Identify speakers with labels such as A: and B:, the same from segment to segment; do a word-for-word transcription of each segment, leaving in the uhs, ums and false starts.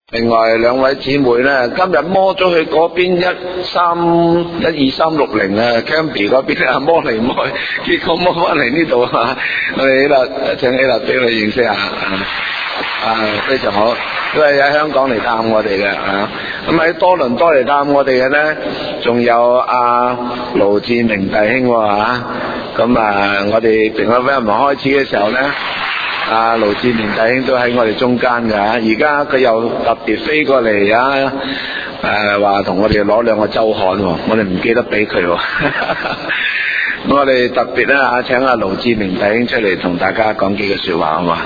A: 另外兩位姊妹咧，今日摸咗去嗰邊一三一二三六零啊 Cambie 嗰邊啊，摸嚟摸去，結果摸翻嚟呢度啊！我哋呢度請起立俾佢認識下啊！啊，非常好，都係喺香港嚟探我哋嘅啊！咁喺多倫多嚟探我哋嘅咧，仲有阿盧志明弟兄喎嚇。咁啊，我哋平安福音開始嘅時候咧。阿盧志明弟兄都喺我哋中間㗎，而家佢又特別飛過嚟啊！誒話同我哋攞兩個週刊喎，我哋唔記得俾佢喎。咁我哋特別咧嚇請阿盧志明弟兄出嚟同大家講幾句説話好嘛？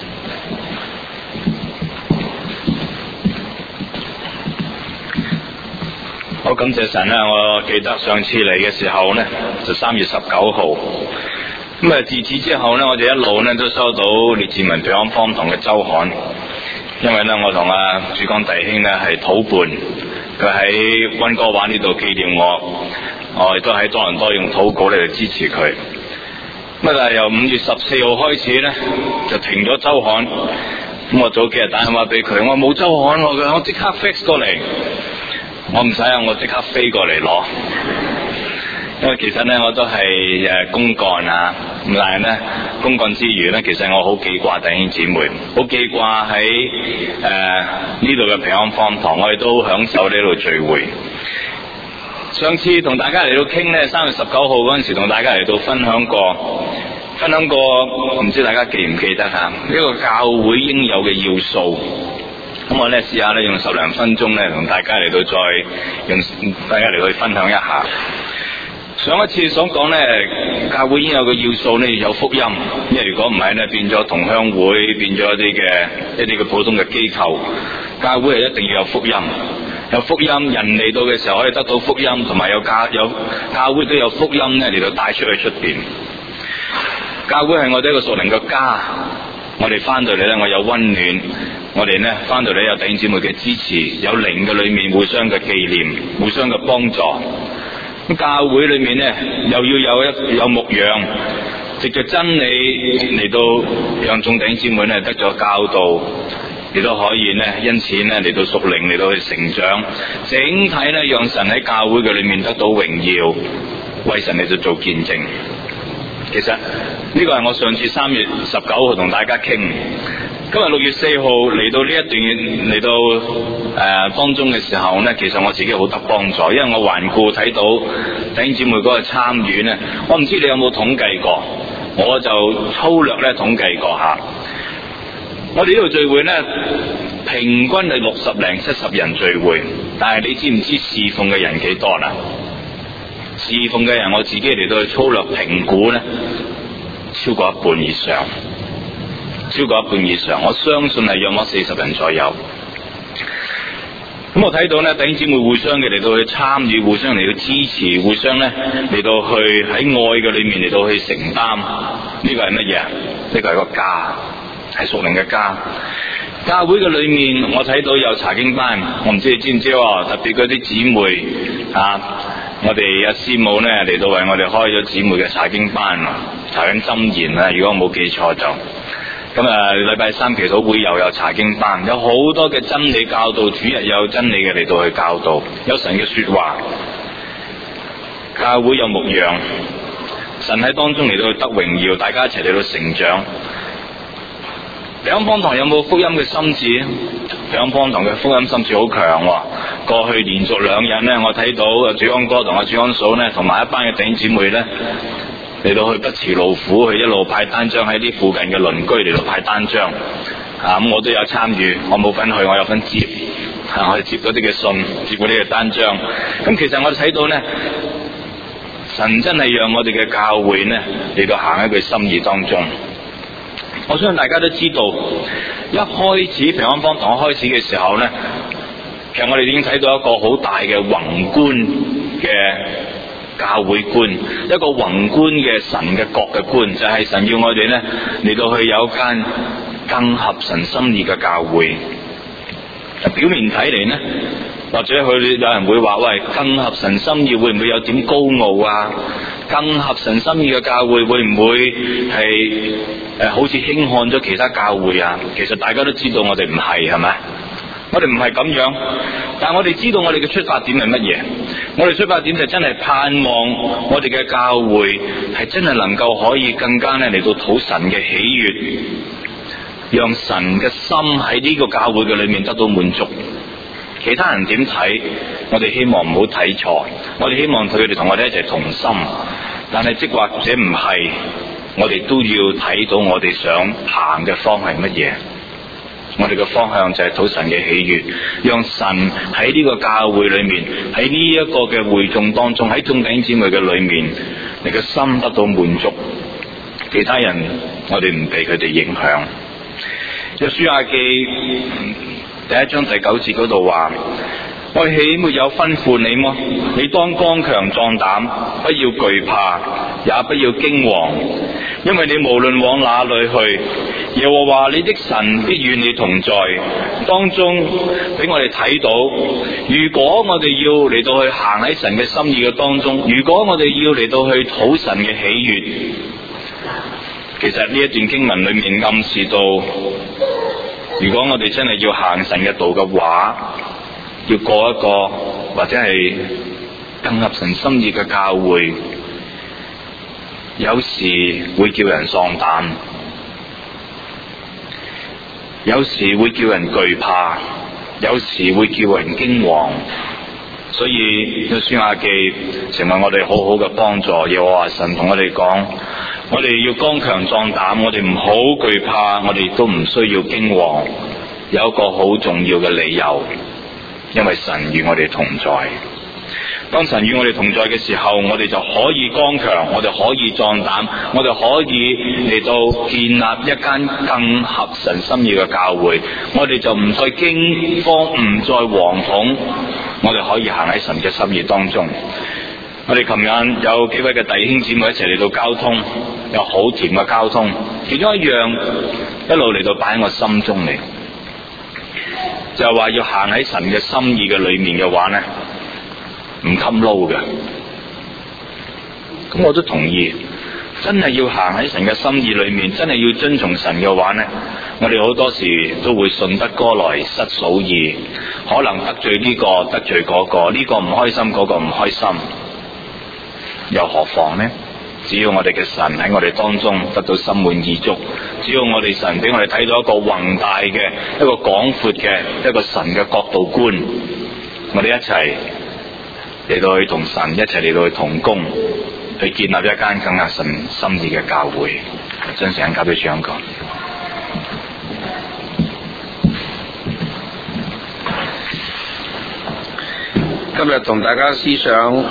B: 好感謝神啦！我記得上次嚟嘅時候呢，就三月十九號。咁啊，自此之後呢，我哋一路呢都收到列治文平安方堂嘅週刊，因為呢，我同阿主講弟兄呢係土伴，佢喺溫哥華呢度紀念我，我亦都喺多倫多用禱告嚟支持佢。咁啊，但係由五月十四號開始呢，就停咗週刊。咁我早幾日打電話俾佢，我冇週刊我嘅，我即刻 fix 過嚟，我唔使啊，我即刻飛過嚟攞。因為其實咧我都係誒公幹啊，咁但係咧公幹之餘咧，其實我好記掛弟兄姊妹，好記掛喺誒呢度嘅平安方堂，我哋都享受呢度聚會。上次同大家嚟到傾咧，三月十九號嗰陣時同大家嚟到分享過，分享過唔知大家記唔記得吓？呢個教會應有嘅要素。咁我咧試下咧用十零分鐘咧同大家嚟到再用大家嚟去分享一下。上一次所講咧，教會應有嘅要素咧有福音，因為如果唔係咧，變咗同鄉會，變咗一啲嘅一啲嘅普通嘅機構。教會係一定要有福音，有福音，人嚟到嘅時候可以得到福音，同埋有教有教會都有福音咧嚟到帶出去出邊。教會係我哋一個屬靈嘅家，我哋翻到嚟咧，我有溫暖，我哋咧翻到嚟有弟兄姊妹嘅支持，有靈嘅裏面互相嘅紀念，互相嘅幫助。咁教會裏面咧，又要有一有牧養，藉着真理嚟到讓眾弟兄姊妹咧得咗教導，亦都可以咧因此咧嚟到屬靈嚟到去成長，整體咧讓神喺教會嘅裏面得到榮耀，為神嚟到做見證。其實呢個係我上次三月十九號同大家傾，今日六月四號嚟到呢一段嚟到誒、呃、當中嘅時候呢，其實我自己好得幫助，因為我環顧睇到弟兄姊妹嗰個參與呢，我唔知你有冇統計過，我就粗略咧統計過下。我哋呢度聚會呢，平均係六十零七十人聚會，但係你知唔知侍奉嘅人幾多啦？侍奉嘅人我自己嚟到去粗略評估呢，超過一半以上。超過一半以上，我相信係約莫四十人左右。咁我睇到咧，弟兄姊妹互相嘅嚟到去參與，互相嚟到支持，互相咧嚟到去喺愛嘅裏面嚟到去承擔。呢個係乜嘢？呢個係個家，係屬靈嘅家。教會嘅裏面，我睇到有查經班，我唔知你知唔知喎？特別嗰啲姊妹啊，我哋阿師母咧嚟到為我哋開咗姊妹嘅查經班，查緊箴言啊！如果我冇記錯就。咁啊，禮拜三祈禱會又有查經班，有好多嘅真理教導，主日有真理嘅嚟到去教導，有神嘅說話，教會有牧養，神喺當中嚟到去得榮耀，大家一齊嚟到成長。平安方堂有冇福音嘅心志？平安方堂嘅福音心志好強，過去連續兩日呢，我睇到阿主安哥同阿主安嫂呢，同埋一班嘅弟兄姊妹呢，嚟到去不辭勞苦，去一路派單張喺啲附近嘅鄰居嚟到派單張，啊咁我都有參與，我冇份去，我有份接，啊我哋接嗰啲嘅信，接嗰啲嘅單張。咁其實我哋睇到呢，神真係讓我哋嘅教會呢嚟到行喺佢心意當中。我相信大家都知道，一開始平安方堂開始嘅時候呢，其實我哋已經睇到一個好大嘅宏觀嘅教會觀，一個宏觀嘅神嘅國嘅觀，就係、是、神要我哋呢嚟到去有間更合神心意嘅教會。表面睇嚟呢，或者佢有人會話喂，更合神心意會唔會有點高傲啊？更合神心意嘅教會會唔會係誒好似輕看咗其他教會啊？其實大家都知道我哋唔係，係咪？ 我哋唔係咁樣，但係我哋知道我哋嘅出發點係乜嘢？我哋出發點就真係盼望我哋嘅教會係真係能夠可以更加咧嚟到討神嘅喜悅，讓神嘅心喺呢個教會嘅裏面得到滿足。其他人點睇，我哋希望唔好睇錯，我哋希望佢哋同我哋一齊同心。但係即或者唔係，我哋都要睇到我哋想行嘅方係乜嘢。我哋嘅方向就係討神嘅喜悅，讓神喺呢個教會裏面，喺呢一個嘅會眾當中，喺眾弟兄姊妹嘅裏面，你嘅心得到滿足。其他人我哋唔俾佢哋影響。約書亞記第一章第九節嗰度話：我豈沒有吩咐你麼？你當剛強壯膽，不要懼怕，也不要驚惶，因為你無論往哪裏去，耶和華你的神必與你同在。當中俾我哋睇到，如果我哋要嚟到去行喺神嘅心意嘅當中，如果我哋要嚟到去討神嘅喜悅，其實呢一段經文裏面暗示到，如果我哋真係要行神嘅道嘅話，要過一個或者係更合神心意嘅教會，有時會叫人喪膽，有時會叫人懼怕，有時會叫人驚惶。所以約書亞記成為我哋好好嘅幫助。耶和華神同我哋講，我哋要剛強壯膽，我哋唔好懼怕，我哋亦都唔需要驚惶。有一個好重要嘅理由，因為神與我哋同在。當神與我哋同在嘅時候，我哋就可以剛強，我哋可以壯膽，我哋可以嚟到建立一間更合神心意嘅教會。我哋就唔再驚慌，唔再惶恐，我哋可以行喺神嘅心意當中。我哋琴日有幾位嘅弟兄姊妹一齊嚟到交通，有好甜嘅交通，其中一樣一路嚟到擺喺我心中嚟，就係話要行喺神嘅心意嘅裏面嘅話呢，唔襟撈嘅。咁我都同意，真係要行喺神嘅心意裏面，真係要遵從神嘅話呢，我哋好多時都會順得哥來失嫂意，可能得罪呢個得罪嗰個，呢個唔開心，嗰個唔開心，又何妨呢？只要我哋嘅神喺我哋當中得到心滿意足，只要我哋神俾我哋睇到一個宏大嘅、一個廣闊嘅、一個神嘅角度觀，我哋一齊嚟到去同神一齊嚟到去同工，去建立一間更合神心意嘅教會。將時間交俾主講。
A: 今日同大家思想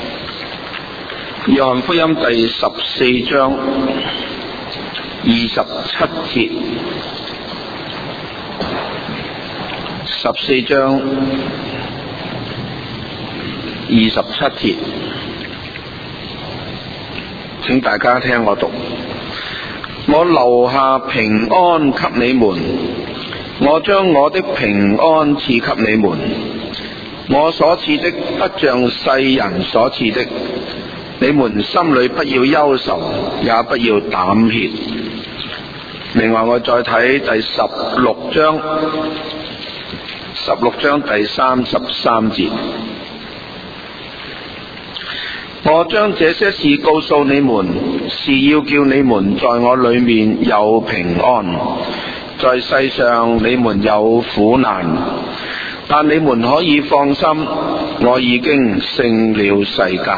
A: 約翰福音第十四章二十七節，十四章二十七節，請大家聽我讀。我留下平安給你們，我將我的平安賜給你們，我所賜的不像世人所賜的。你們心裏不要憂愁，也不要膽怯。另外我再睇第十六章，十六章第三十三節。我將這些事告訴你們，是要叫你們在我裏面有平安。在世上你們有苦難，但你們可以放心，我已經勝了世界。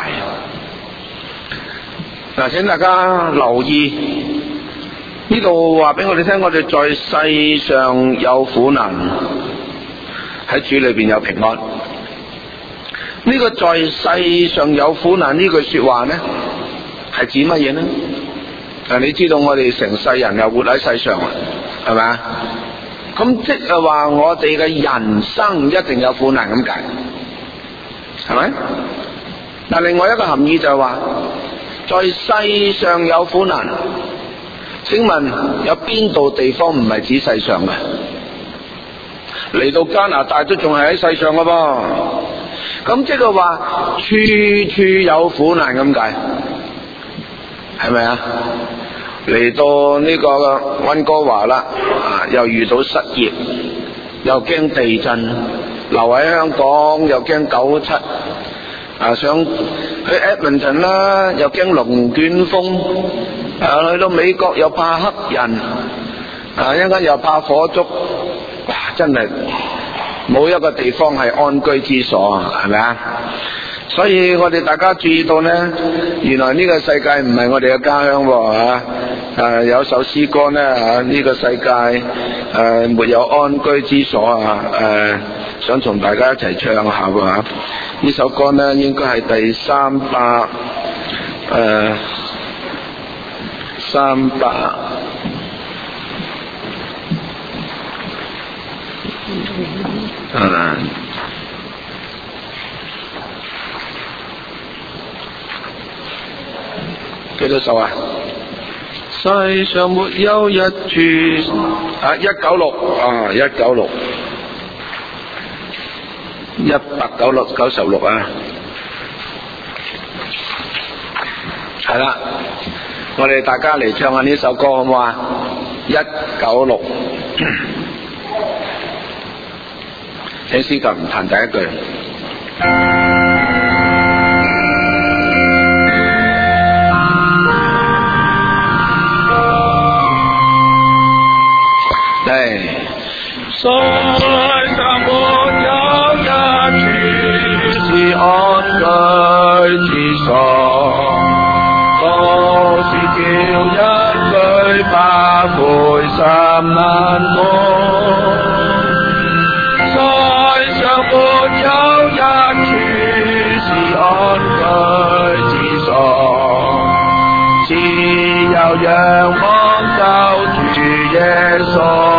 A: 嗱，請大家留意呢度話俾我哋聽，我哋在世上有苦難，喺主裏邊有平安。呢個在世上有苦難呢句說話呢，係指乜嘢呢？嗱，你知道我哋成世人又活喺世上，係咪啊？咁即係話我哋嘅人生一定有苦難咁解，係咪？但另外一個含義就係話，在世上有苦難，請問有邊度地方唔係指世上嘅？嚟到加拿大都仲係喺世上嘅噃，咁即係話處處有苦難咁解，係咪啊？嚟到呢個溫哥華啦，啊又遇到失業， 又驚地震，留喺香港又驚九七，啊想去 Edmonton 啦，又驚龍捲風，啊去到美國又怕黑人，啊一陣間又怕火燭，哇真係冇一個地方係安居之所啊，係咪啊？所以我哋大家注意到呢，原來呢個世界唔係我哋嘅家鄉喎嚇。誒有首詩歌呢嚇，呢個世界誒沒有安居之所啊，誒想同大家一齊唱下喎嚇。呢首歌呢應該係第三百誒三百啊。幾多首啊？世上沒有一處啊，一九六啊，一九六，一百九六九十六啊，係啦，我哋大家嚟唱下呢首歌好唔好啊？一九六，請司琴彈第一句。世上沒有一處是安居之所，都是叫一句百倍心難過。世上沒有一處是安居之所，只有仰望救主耶穌。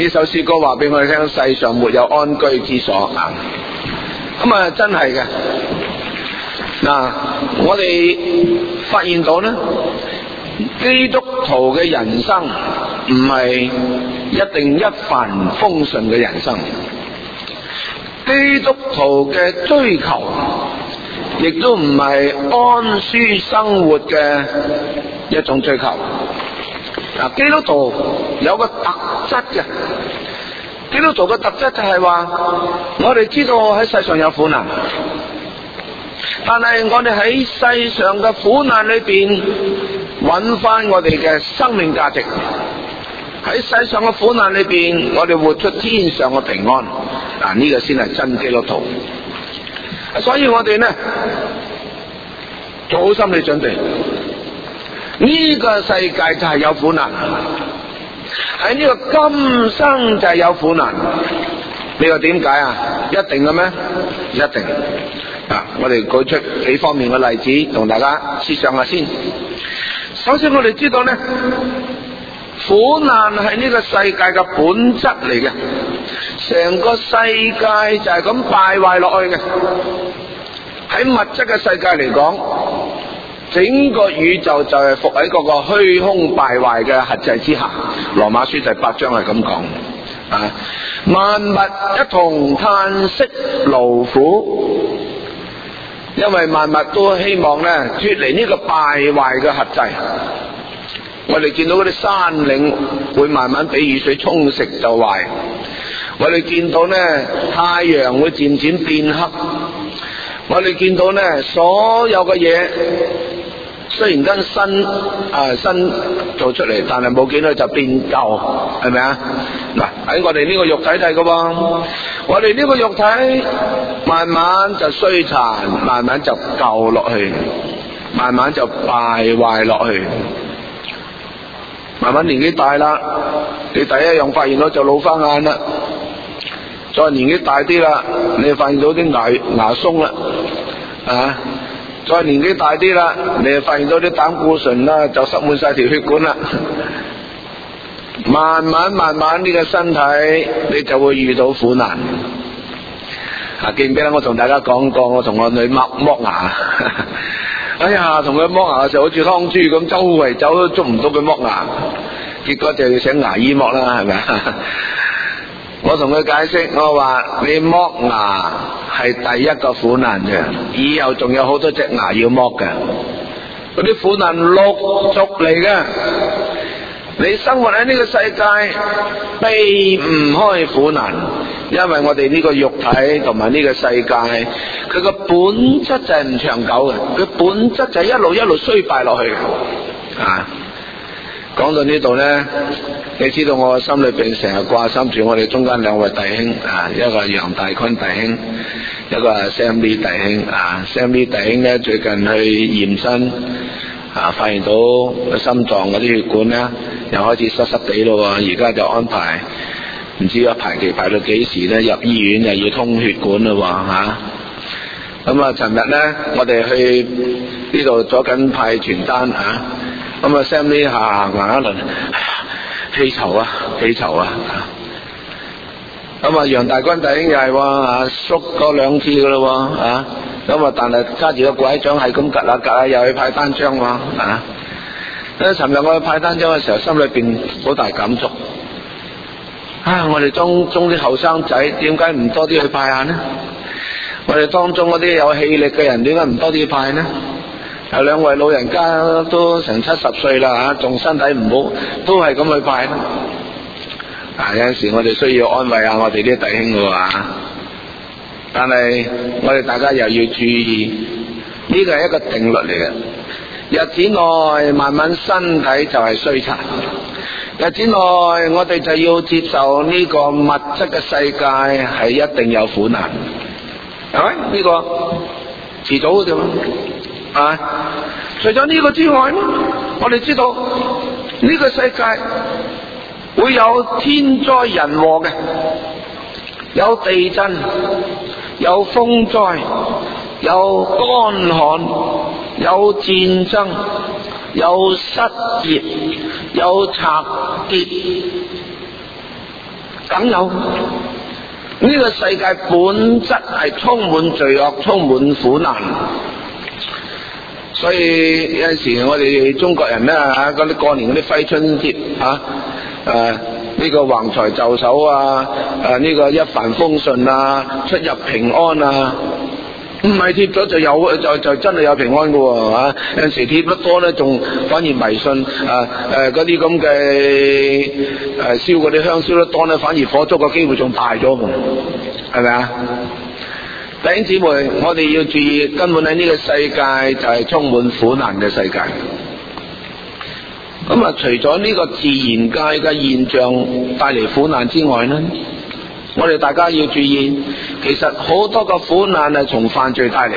A: 呢首詩歌話俾我哋聽，世上沒有安居之所啊！咁啊，真係嘅。嗱，我哋發現到呢，基督徒嘅人生唔係一定一帆風順嘅人生，基督徒嘅追求亦都唔係安舒生活嘅一種追求。嗱，基督徒有個特質嘅，基督徒嘅特質就係話，我哋知道喺世上有苦難，但係我哋喺世上嘅苦難裏邊揾翻我哋嘅生命價值，喺世上嘅苦難裏邊，我哋活出天上嘅平安。嗱，呢個先係真基督徒。所以我哋呢，做好心理準備，呢個世界就係有苦難，喺呢個今生就係有苦難。你話點解啊？一定嘅咩？一定。啊，我哋舉出幾方面嘅例子同大家思想下先。首先我哋知道呢，苦難係呢個世界嘅本質嚟嘅，成個世界就係咁敗壞落去嘅。喺物質嘅世界嚟講，整個宇宙就係伏喺嗰個虛空敗壞嘅轄制之下。羅馬書第八章係咁講啊，萬物一同嘆息勞苦，因為萬物都希望咧脫離呢個敗壞嘅轄制。我哋見到嗰啲山嶺會慢慢俾雨水沖蝕就壞，我哋見到呢太陽會漸漸變黑，我哋見到呢所有嘅嘢雖然跟新啊新做出嚟，但係冇幾耐就變舊，係咪啊？嗱，喺我哋呢個肉體嚟噶噃，我哋呢個肉體慢慢就衰殘，慢慢就舊落去，慢慢就敗壞落去。慢慢年紀大啦，你第一樣發現到就老花眼啦。再年紀大啲啦，你就發現到啲牙牙鬆啦，啊！再年紀大啲啦，你就發現到啲膽固醇啦，就塞滿晒條血管啦。慢慢慢慢呢個身體，你就會遇到苦難。啊，記唔記得我同大家講過，我同我女剝剝牙。哎呀，同佢剝牙嘅時候好似劏豬咁，周圍走都捉唔到佢剝牙，結果就要請牙醫剝啦，係咪啊？我同佢解釋，我話你剝牙係第一個苦難嘅，以後仲有好多隻牙要剝嘅，嗰啲苦難陸續嚟嘅。你生活喺呢個世界避唔開苦難，因為我哋呢個肉體同埋呢個世界，佢個本質就係唔長久嘅，佢本質就係一路一路衰敗落去嘅。啊，講到呢度呢，你知道我心裏邊成日掛心住我哋中間兩位弟兄啊，一個係楊大坤弟兄，一個係 Sam Lee 弟兄啊。Sam Lee 弟兄呢，最近去驗身啊，發現到個心臟嗰啲血管呢又開始濕濕地咯，而家就安排唔知一排期排到幾時呢，入醫院又要通血管咯吓。咁啊，尋日呢，我哋去呢度左緊派傳單啊，咁啊 Sam Lee 行行一輪，氣籌啊氣籌啊。咁啊楊大軍弟兄又係喎，縮過兩次噶咯啊，咁啊但係揸住個拐杖係咁趌下趌下，又去派單張喎啊。尋日我去派單張嘅時候，心裏邊好大感觸。啊！我哋當中啲後生仔點解唔多啲去派下呢？我哋當中嗰啲有氣力嘅人點解唔多啲去派呢？有兩位老人家都成七十歲啦吓，仲身體唔好，都係咁去派。啊！有陣時我哋需要安慰下我哋啲弟兄嘅話，但係我哋大家又要注意，呢個係一個定律嚟嘅。日子內慢慢身體就係衰殘，日子內我哋就要接受呢個物質嘅世界係一定有苦難，係咪？呢個遲早嘅啫嘛。啊！除咗呢個之外，我哋知道呢個世界會有天災人禍嘅，有地震，有風災，有乾旱，有戰爭，有失業，有賊劫， 梗有。呢、這個世界本質係充滿罪惡，充滿苦難。所以有陣時我哋中國人咧嚇，嗰啲過年嗰啲揮春貼嚇，誒呢個橫財就手啊，誒呢個一帆風順啊，出入平安啊，唔係貼咗就有就就真係有平安嘅喎嚇。有陣時貼得多咧，仲反而迷信啊誒嗰啲咁嘅誒燒嗰啲香燒得多咧，反而火燭嘅機會仲大咗喎，係咪啊？弟兄姊妹，我哋要注意，根本喺呢個世界就係充滿苦難嘅世界。咁啊，除咗呢個自然界嘅現象帶嚟苦難之外呢，我哋大家要注意，其實好多個苦難係從犯罪帶嚟。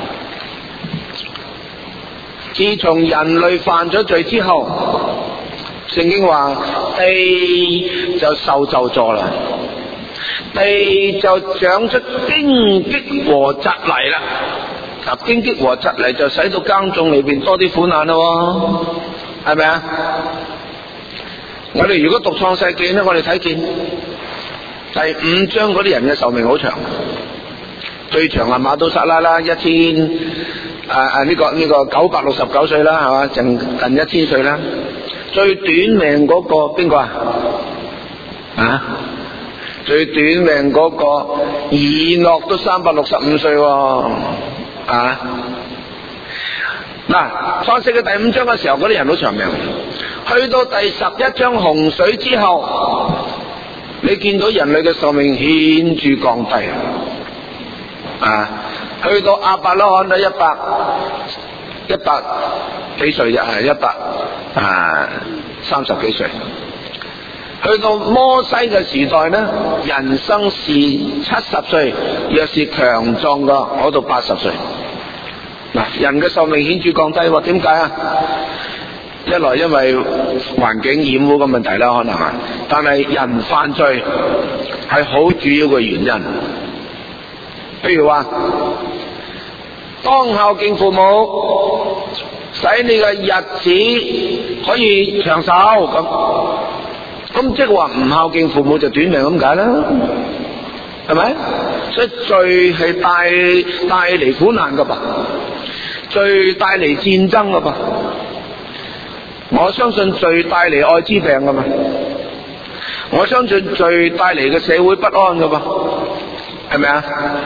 A: 自從人類犯咗罪之後，聖經話地就受咒詛啦。地就長出荊棘和蒺藜啦，嗱，荊棘和蒺藜就使到耕種裏邊多啲苦難咯，係咪啊？我哋如果讀創世記咧，我哋睇見第五章嗰啲人嘅壽命好長，最長係馬都撒拉啦，一千誒誒呢個呢、這個九百六十九歲啦，係嘛，近近一千歲啦。最短命嗰個邊個啊？啊？最短命嗰個以諾都三百六十五歲喎，啊！嗱，創世嘅第五章嘅時候，嗰啲人好長命。去到第十一章洪水之後，你見到人類嘅壽命顯著降低，啊！去到亞伯拉罕都一百一百幾歲啫，係一百啊三十幾歲。去到摩西嘅時代呢，人生是七十歲，若是強壯嘅，我到八十歲。嗱，人嘅壽命顯著降低喎，點解啊？一來因為環境染污嘅問題啦，可能啊，但係人犯罪係好主要嘅原因。譬如話，當孝敬父母，使你嘅日子可以長壽咁。咁即係話唔孝敬父母就短命咁解啦，係咪？所以罪係帶帶嚟苦難噶噃，罪帶嚟戰爭噶噃。我相信罪帶嚟愛滋病噶嘛，我相信罪帶嚟嘅社會不安噶噃，係咪啊？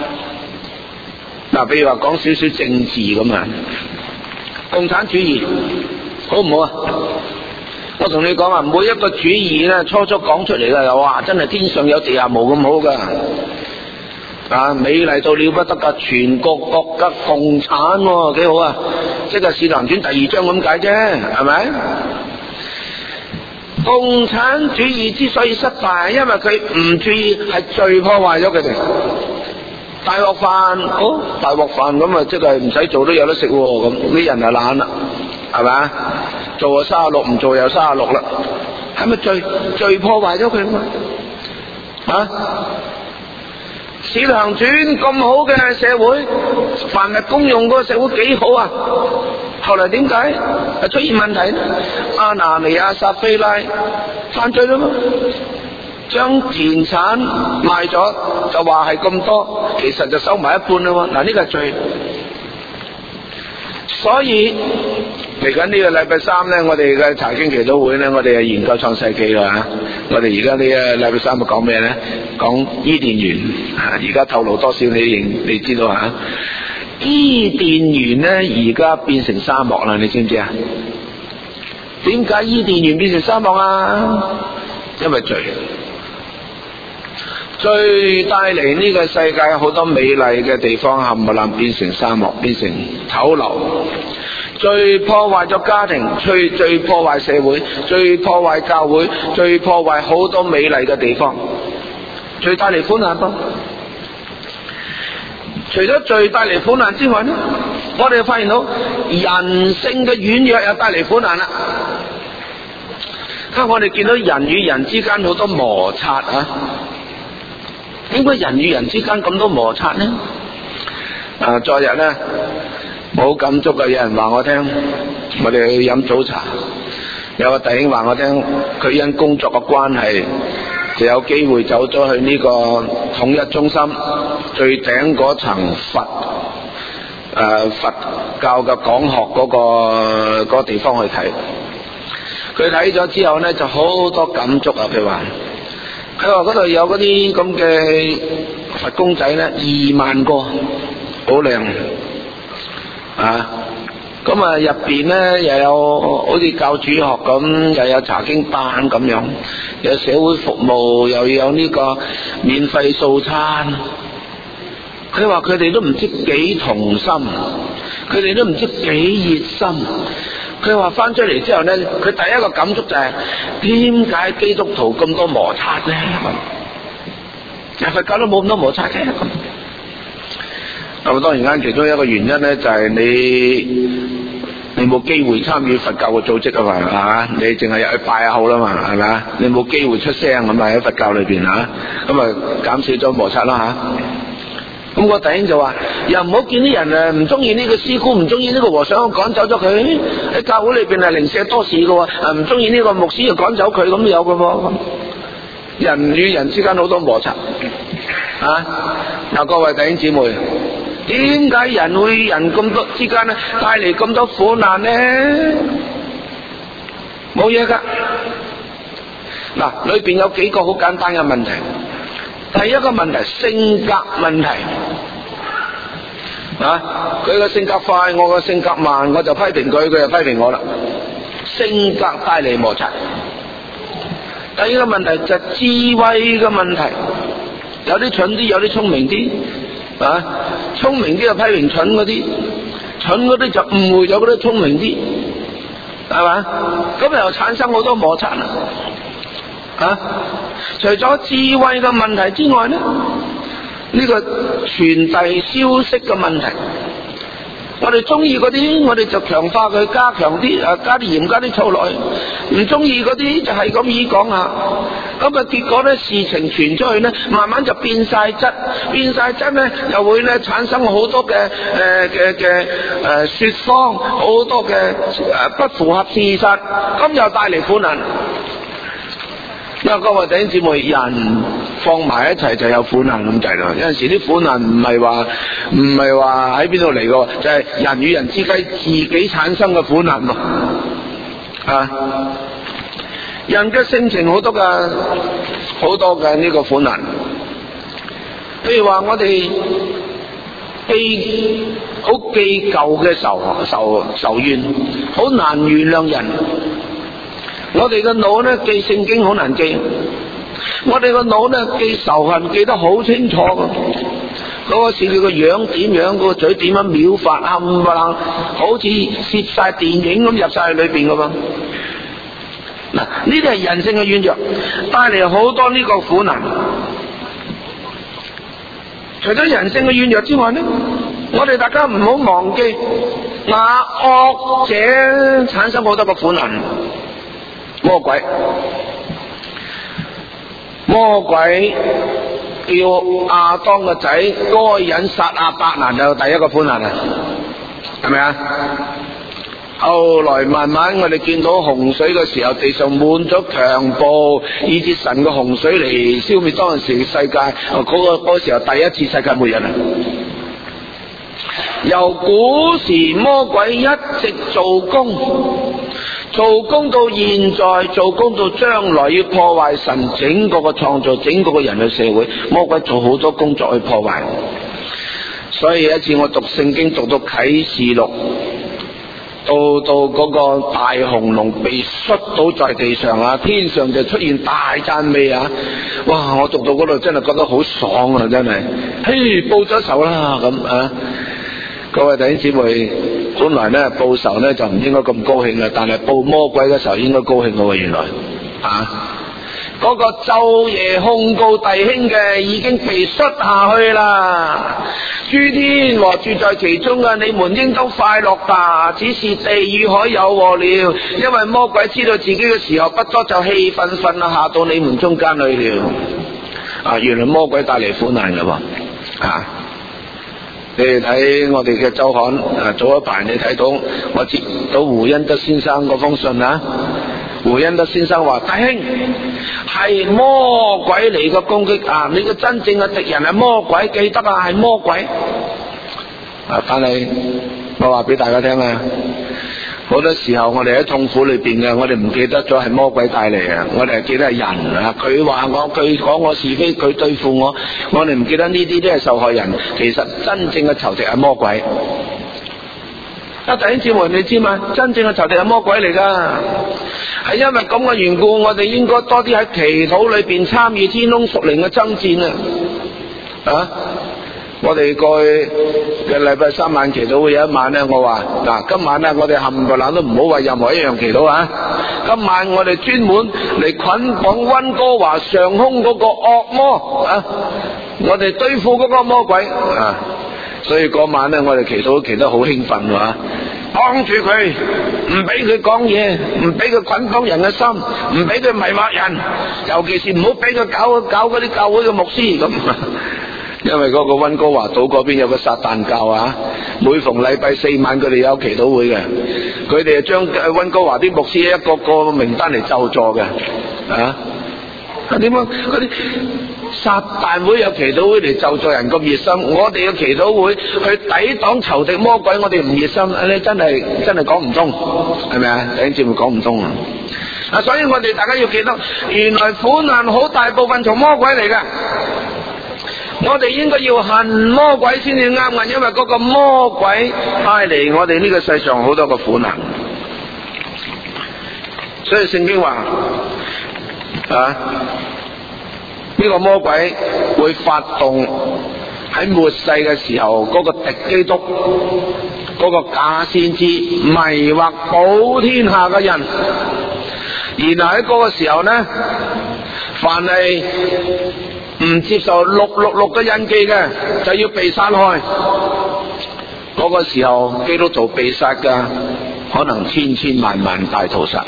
A: 嗱，比如話講少少政治咁啊，共產主義好唔好啊？我同你講啊，每一個主義咧，初初講出嚟嘅，哇，真係天上有地下無咁好噶，啊，美麗到了不得噶，全國國家共產，啊，幾好啊！即係《使徒行傳》第二章咁解啫，係咪？共產主義之所以失敗，因為佢唔注意係罪破壞咗佢哋。大鑊飯，哦，大鑊飯咁啊，即係唔使做都有得食喎，咁啲人就懶啦，係咪？做啊三十六，唔做又三十六啦，係咪罪罪破壞咗佢啊嘛？啊！《使徒行傳》咁好嘅社會，凡係公用嗰個社會幾好啊！後來點解係出現問題呢？亞拿尼亞、撒非拉犯罪啦嘛，將田產賣咗，就話係咁多，其實就收埋一半啦喎。嗱，呢個係罪。所以嚟緊呢個禮拜三咧，我哋嘅查經祈禱會咧，我哋係研究創世記啦嚇。我哋而家呢個禮拜三係講咩咧？講伊甸園啊！而家透露多少你認你知道嚇？伊甸園咧而家變成沙漠啦，你知唔知啊？點解伊甸園變成沙漠啊？因為罪。罪帶嚟呢個世界好多美麗嘅地方冚唪唥變成沙漠，變成醜陋。最破壞咗家庭，最最破壞社會，最破壞教會，最破壞好多美麗嘅地方。罪帶嚟苦難噃。除咗罪帶嚟苦難之外呢，我哋發現到人性嘅軟弱又帶嚟苦難啦。啊，我哋見到人與人之間好多摩擦啊！點解人與人之間咁多摩擦呢？啊，昨日呢，我好感觸嘅，有人話我聽，我哋去飲早茶，有個弟兄話我聽，佢因工作嘅關係就有機會走咗去呢個統一中心最頂嗰層佛誒、呃、佛教嘅講學嗰、嗰個嗰、嗰個地方去睇。佢睇咗之後呢，就好多感觸啊！佢話佢話嗰度有嗰啲咁嘅佛公仔呢，二萬個，好靚啊！咁啊入邊呢又有好似教主學咁，又有查經班咁樣，有社會服務，又有呢個免費素餐。佢話佢哋都唔知幾同心，佢哋都唔知幾熱心。佢話翻出嚟之後呢，佢第一個感觸就係點解基督徒咁多摩擦呢？咁佛教都冇咁多摩擦嘅。咁當然間其中一個原因呢，就係你你冇機會參與佛教嘅組織啊嘛，係嘛？你淨係入去拜下好啦嘛，係咪？你冇機會出聲咁啊喺佛教裏邊嚇，咁啊減少咗摩擦啦嚇。咁個弟兄就話：又唔好見啲人誒唔中意呢個師姑，唔中意呢個和尚，趕走咗佢。喺教會裏邊係零舍多事嘅喎，誒唔中意呢個牧師就趕走佢，咁都有嘅喎。人與人之間好多摩擦啊！嗱，各位弟兄姊妹，點解人會人咁多之間咧帶嚟咁多苦難呢？冇嘢噶。嗱，裏邊有幾個好簡單嘅問題。第一個問題，性格問題啊！佢個性格快，我個性格慢，我就批評佢，佢就批評我啦。性格帶嚟摩擦。第二個問題就係智慧嘅問題，有啲蠢啲，有啲聰明啲啊！聰明啲就批評蠢嗰啲，蠢嗰啲就誤會咗嗰啲聰明啲，係嘛？咁又產生好多摩擦啦。啊！除咗智慧嘅問題之外呢，呢個傳遞消息嘅問題，我哋中意嗰啲，我哋就強化佢，加強啲，誒，加啲鹽，加啲醋落去；唔中意嗰啲就係咁意講下。咁啊，結果呢，事情傳出去呢，慢慢就變晒質，變晒質呢，又會呢產生好多嘅誒嘅嘅誒說謊，好多嘅誒不符合事實，咁又帶嚟苦難。嗱，各位弟兄姊妹，人放埋一齊就有苦難咁滯啦。有陣時啲苦難唔係話唔係話喺邊度嚟嘅，就係、是、人與人之間自己產生嘅苦難咯。啊，人嘅性情好多嘅好多嘅呢個苦難。譬如話我哋記好記舊嘅仇仇仇怨，好難原諒人。我哋個腦呢記聖經好難記，我哋個腦呢記仇恨記得好清楚噶。嗰個時佢個樣點樣，嗰個嘴點樣秒發冚唪唥，好似攝晒電影咁入晒去裏邊噶噃。嗱，呢啲係人性嘅軟弱，帶嚟好多呢個苦難。除咗人性嘅軟弱之外呢，我哋大家唔好忘記，那惡者產生好多個苦難。魔鬼，魔鬼叫亞當嘅仔該隱殺亞伯蘭，就第一個苦難啊，係咪啊？後來慢慢我哋見到洪水嘅時候，地上滿咗強暴，以至神嘅洪水嚟消滅當時嘅世界。嗰、嗰個嗰個時候第一次世界末日啊！由古時魔鬼一直做工。做工到現在，做工到將來，要破壞神整個嘅創造，整個嘅人類社會，魔鬼做好多工作去破壞。所以有一次我讀聖經讀到啟示錄，到到嗰個大紅龍被摔倒在地上啊，天上就出現大讚美啊！哇！我讀到嗰度真係覺得好爽啊，真係，嘿，報咗仇啦咁啊！各位弟兄姊妹，本來咧報仇咧就唔應該咁高興嘅，但係報魔鬼嘅時候應該高興嘅。原來啊，嗰個晝夜控告弟兄嘅已經被摔下去啦。諸天和住在其中嘅，你們應當快樂吧。只是地與海有禍了，因為魔鬼知道自己嘅時候不多，就氣憤憤啦，下到你們中間去了。啊，原來魔鬼帶嚟苦難嘅喎啊！你哋睇我哋嘅周刊，啊，早一排你睇到我接到胡恩德先生嗰封信啊， 胡恩德先生話：弟兄，係魔鬼嚟嘅攻擊啊！你嘅真正嘅敵人係魔鬼，記得啊，係魔鬼。啊！但係我話俾大家聽啊，好多時候我哋喺痛苦裏邊嘅，我哋唔記得咗係魔鬼帶嚟啊！我哋係記得係人啊，佢話我，佢講我是非，佢對付我，我哋唔記得呢啲都係受害人。其實真正嘅仇敵係魔鬼。啊，弟兄姊妹，你知嘛？真正嘅仇敵係魔鬼嚟噶，係因為咁嘅緣故，我哋應該多啲喺祈禱裏邊參與天空屬靈嘅爭戰啊！啊！我哋過去嘅禮拜三晚祈禱會有一晚咧，我話嗱，今晚咧我哋冚唪唥都唔好為任何一樣祈禱啊！今晚我哋專門嚟捆綁溫哥華上空嗰個惡魔啊！我哋對付嗰個魔鬼啊！所以嗰晚咧，我哋祈禱祈得好興奮啊！幫住佢，唔俾佢講嘢，唔俾佢捆綁人嘅心，唔俾佢迷惑人，尤其是唔好俾佢搞搞嗰啲教會嘅牧師咁。因為嗰個溫哥華島嗰邊有個撒旦教啊，每逢禮拜四晚佢哋有祈禱會嘅，佢哋係將溫哥華啲牧師一個個名單嚟咒詛嘅啊！點啊？嗰啲撒旦會有祈禱會嚟咒詛人咁熱心，我哋嘅祈禱會去抵擋仇敵魔鬼，我哋唔熱心，你真係真係講唔通，係咪啊？弟兄姊妹講唔通啊！啊，所以我哋大家要記得，原來苦難好大部分從魔鬼嚟嘅。我哋應該要恨魔鬼先至啱嘅，因為嗰個魔鬼帶嚟我哋呢個世上好多個苦難。所以聖經話啊，呢個魔鬼會發動喺末世嘅時候，嗰個敵基督，嗰個假先知迷惑普天下嘅人，然後喺嗰個時候呢，凡係唔接受六六六嘅印記嘅，就要被殺害。嗰個時候基督徒被殺噶，可能千千萬萬大屠殺。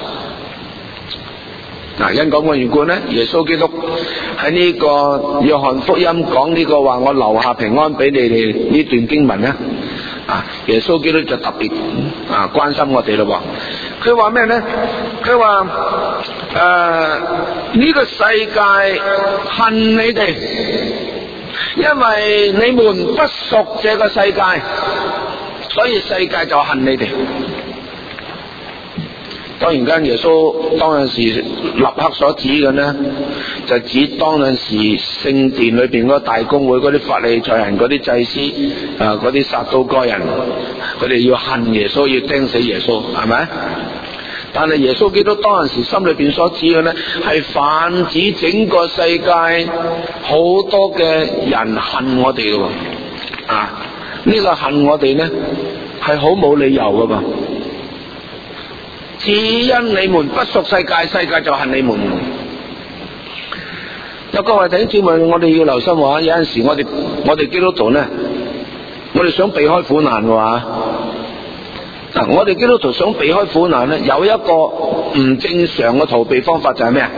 A: 嗱，因咁嘅緣故咧，耶穌基督喺呢個約翰福音講呢個話，我留下平安俾你哋呢段經文咧，啊，耶穌基督就特別啊關心我哋咯。佢話咩咧？佢話誒呢個世界恨你哋，因為你們不屬這個世界，所以世界就恨你哋。當然間耶穌當陣時立刻所指嘅呢，就指當陣時聖殿裏邊嗰大公會嗰啲法利賽人、嗰啲祭司啊、嗰啲撒都該人，佢哋要恨耶穌，要釘死耶穌，係咪？但係耶穌基督當陣時心裏邊所指嘅呢，係泛指整個世界好多嘅人恨我哋嘅喎，啊！呢、這個恨我哋呢，係好冇理由嘅噃。只因你們不屬世界，世界就恨你們。有各位弟兄姊妹，我哋要留心話，有陣時我哋我哋基督徒呢，我哋想避開苦難嘅話，嗱，我哋基督徒想避開苦難呢，有一個唔正常嘅逃避方法就係咩啊？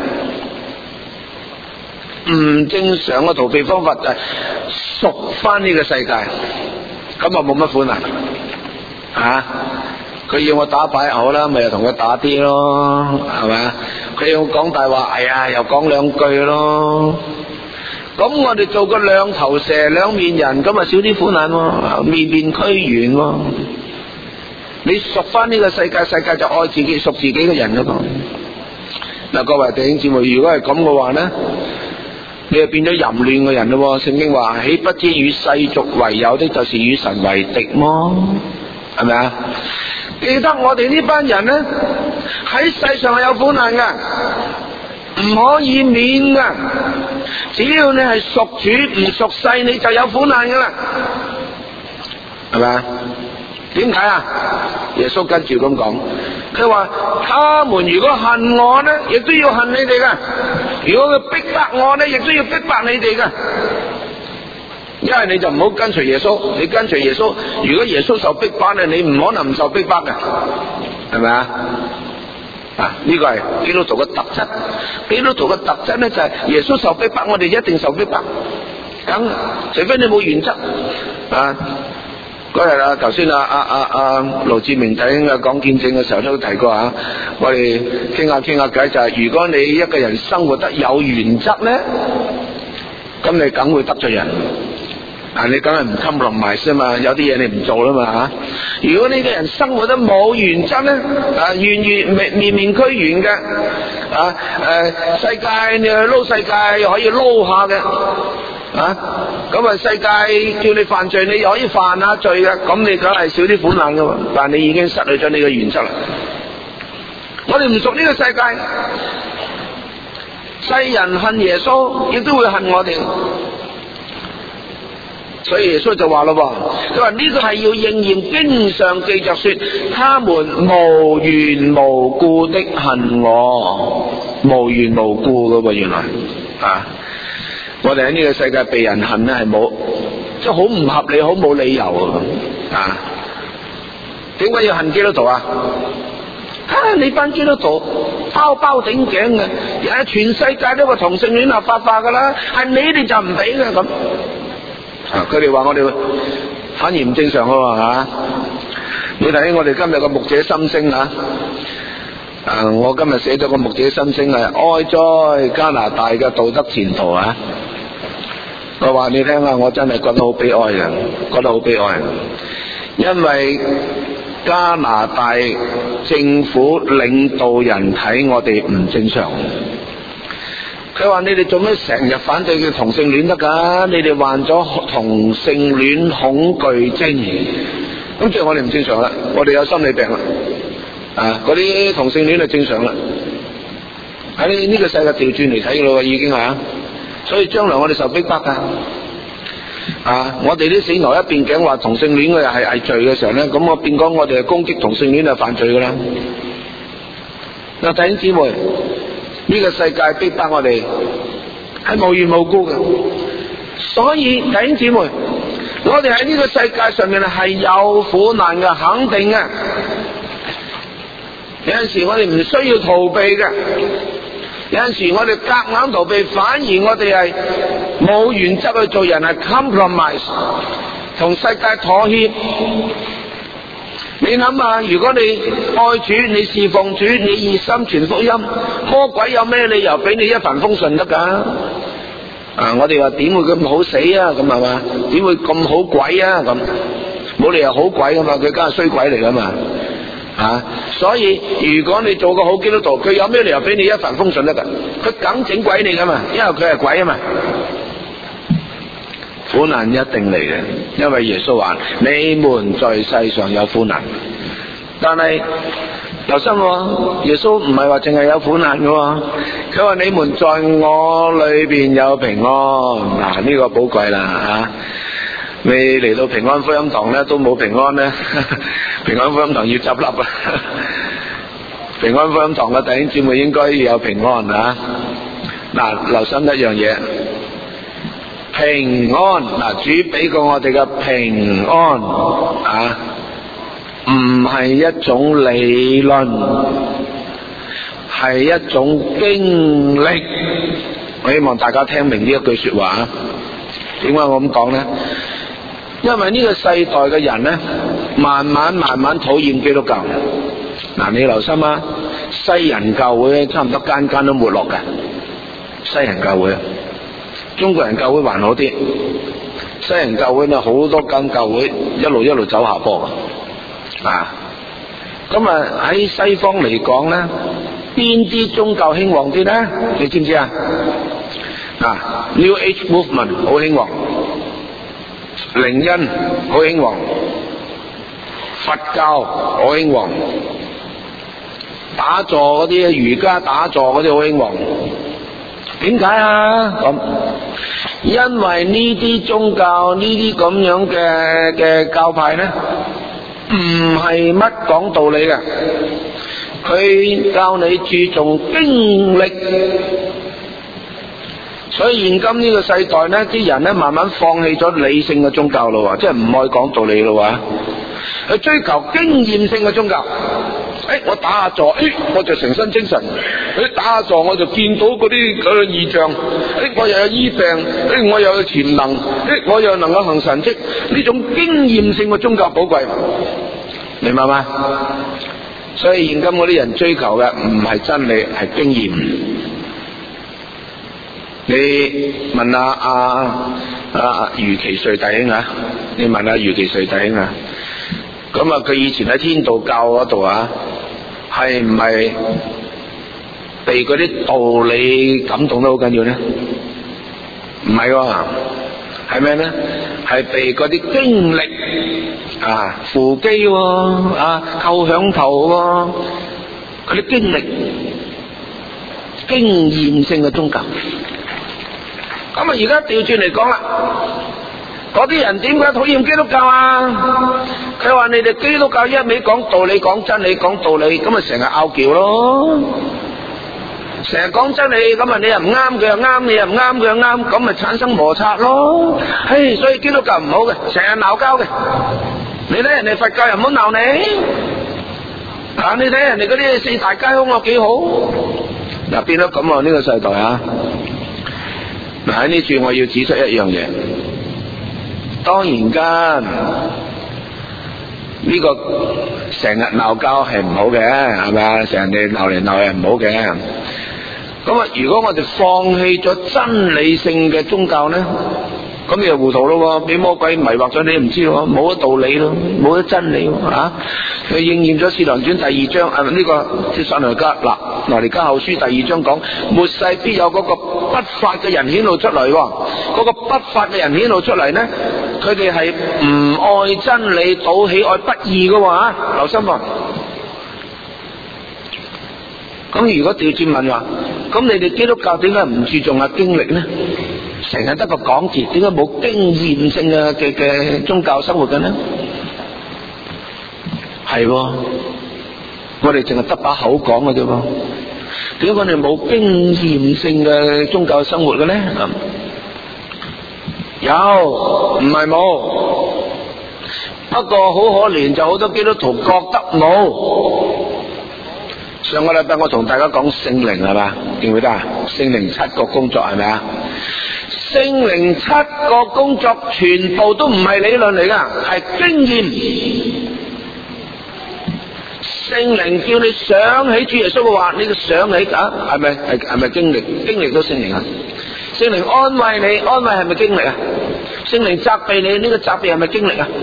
A: 唔正常嘅逃避方法就係屬翻呢個世界，咁啊冇乜苦難啊！佢要我打擺好啦，咪又同佢打啲咯，係咪啊？佢要我講大話，哎呀，又講兩句咯。咁我哋做個兩頭蛇兩面人，咁啊少啲苦難喎，面面俱圓喎。你屬翻呢個世界，世界就愛自己屬自己嘅人咯。嗱，各位弟兄姊妹，如果係咁嘅話呢，你就變咗淫亂嘅人咯。聖經話：豈不知與世俗為友的，就是與神為敵麼？係咪啊？記得我哋呢班人呢，喺世上係有苦難噶，唔可以免噶。只要你係屬主唔屬世，你就有苦難噶啦，係咪啊？點解啊？耶穌跟住咁講，佢話：他們如果恨我呢，亦都要恨你哋噶；如果佢逼迫我呢，亦都要逼迫你哋噶。因為你就唔好跟隨耶穌，你跟隨耶穌，如果耶穌受逼迫咧，你唔可能唔受逼迫嘅，係咪啊？啊，呢個係基督徒嘅特質。基督徒嘅特質咧就係耶穌受逼迫，我哋一定受逼迫。咁除非你冇原則啊， 嗰日啊，頭先啊啊啊啊盧志明弟兄啊講見證嘅時候都提過啊，我哋傾下傾下偈就係、是，如果你一個人生活得有原則咧，咁你梗會得罪人。啊！你梗係唔襟落埋先嘛，有啲嘢你唔做啦嘛嚇。如果呢個人生活得冇原則咧，啊，圓圓面面面俱圓嘅，啊誒世界你去撈世界又可以撈下嘅，啊咁啊世界叫你犯罪你又可以犯下罪嘅，咁你梗係少啲苦難噶嘛。但係你已經失去咗你嘅原則啦。我哋唔屬呢個世界，世人恨耶穌，亦都會恨我哋。所以耶穌就話咯喎，佢話呢個係要應驗經上記着說，他們無緣無故的恨我，無緣無故噶噃，原來啊，我哋喺呢個世界被人恨咧係冇，即係好唔合理，好冇理由啊！點解要恨基督徒啊？啊！你班基督徒包包頂頸嘅，誒，全世界都話同性戀合法化噶啦，係你哋就唔俾嘅咁。啊！佢哋話我哋反而唔正常喎嚇。你睇我哋今日個牧者心聲啊！啊！我今日寫咗個牧者心聲係哀哉加拿大嘅道德前途啊！我話你聽啊，我真係覺得好悲哀嘅，覺得好悲哀，因為加拿大政府領導人睇我哋唔正常。佢話你哋做咩成日反對嘅同性戀得㗎？你哋患咗同性戀恐懼症，咁即係我哋唔正常啦，我哋有心理病啦。啊，嗰啲同性戀係正常啦。喺呢個世界調轉嚟睇咯，已經係啊。所以將來我哋受逼迫㗎。啊，我哋啲死牛一邊頸話同性戀嘅係係罪嘅時候咧，咁我變講我哋係攻擊同性戀係犯罪㗎啦。嗱，弟兄姊妹。呢個世界逼迫我哋係無緣無故嘅，所以弟兄姊妹，我哋喺呢個世界上面係有苦難嘅，肯定嘅。有陣時我哋唔需要逃避嘅，有陣時我哋夾硬逃避，反而我哋係冇原則去做人，係 compromise 同世界妥協。你諗下，如果你愛主，你侍奉主，你熱心傳福音，魔鬼有咩理由俾你一帆風順得噶？啊，我哋話點會咁好死啊？咁係嘛？點會咁好鬼啊？咁冇理由好鬼噶嘛？佢梗係衰鬼嚟噶嘛？啊！所以如果你做個好基督徒，佢有咩理由俾你一帆風順得噶？佢梗整鬼你噶嘛？因為佢係鬼啊嘛。苦難一定嚟嘅，因為耶穌話你們在世上有苦難，但係留心喎，耶穌唔係話淨係有苦難嘅，佢話你們在我裏邊有平安。嗱，呢個寶貴啦吓，你嚟到平安福音堂咧都冇平安咧，平安福音堂要執笠啊！平安福音堂嘅弟兄姊妹應該要有平安啊！嗱，留心一樣嘢。平安嗱，主俾過我哋嘅平安啊，唔係一種理論，係一種經歷。我希望大家聽明呢一句說話啊。點解我咁講呢？因為呢個世代嘅人呢，慢慢慢慢討厭基督教。嗱，你留心啊，西人教會咧，差唔多間間都沒落嘅。西人教會啊。中國人教會還好啲，西人教會咧好多間教會一路一路走下坡啊！咁啊喺西方嚟講咧，邊啲宗教興旺啲咧？你知唔知啊？啊 ，New Age Movement 好興旺，靈恩好興旺，佛教好興旺，打坐嗰啲瑜伽打坐嗰啲好興旺。點解啊？咁因為呢啲宗教呢啲咁樣嘅嘅教派咧，唔係乜講道理嘅，佢教你注重經歷。所以現今呢個世代咧，啲人咧慢慢放棄咗理性嘅宗教咯，即係唔愛講道理咯，去追求經驗性嘅宗教。 誒我打下坐，誒我就成身精神，誒打下坐我就見到嗰啲嗰個異象，誒我又有醫病，誒我又有潛能，誒我又能夠行神蹟，呢種經驗性嘅宗教寶貴，明白嗎？所以現今嗰啲人追求嘅唔係真理，係經驗。你問下阿阿余其瑞弟兄啊，你問下余其瑞弟兄啊，咁啊佢以前喺天道教嗰度啊，係唔係被嗰啲道理感動得好緊要呢？唔係喎，係咩呢？係被嗰啲經歷啊，扶乩喎，啊，叩響頭喎，嗰啲經歷、經驗性嘅宗教。咁啊，而家調轉嚟講啦，嗰啲人點解討厭基督教啊？佢話你哋基督教一味講道理、講真理、講道理，咁咪成日拗撬咯。成日講真理，咁啊你又唔啱，佢又啱，你又唔啱，佢又啱，咁咪產生摩擦咯。唉，所以基督教唔好嘅，成日鬧交嘅。你睇人哋佛教又唔好鬧你，啊你睇人哋嗰啲四大皆空啊幾好。嗱變咗咁啊呢個世代啊。嗱喺呢處我要指出一樣嘢，當然間呢個成日鬧交係唔好嘅，係咪啊？成日鬧嚟鬧去係唔好嘅。咁啊，如果我哋放棄咗真理性嘅宗教咧，咁你就糊塗咯，俾魔鬼迷惑咗你唔知咯，冇得道理咯，冇得真理啊！佢應驗咗《使徒行傳》第二章啊，呢、這個即係撒羅尼迦嗱，羅尼迦後書第二章講，末世必有嗰個不法嘅人顯露出嚟，嗰、那個不法嘅人顯露出嚟咧，佢哋係唔愛真理，倒喜愛不義嘅話，留心喎。咁如果調轉問話，咁你哋基督教點解唔注重下經歷呢？成日得個講字，點解冇經驗性嘅嘅嘅宗教生活嘅呢？係，我哋淨係得把口講嘅啫噃，點解我哋冇經驗性嘅宗教生活嘅呢？有，唔係冇，不過好可憐，就好多基督徒覺得冇。上個禮拜我同大家講聖靈係嘛，記唔記得啊？聖靈七個工作係咪啊？聖靈七個工作全部都唔係理論嚟噶，係經驗。聖靈叫你想起主耶穌嘅話，你就想起啊？係咪係係咪經歷？經歷到聖靈啊？聖靈安慰你，安慰係咪經歷啊？聖靈責備你，呢個責備係咪經歷啊？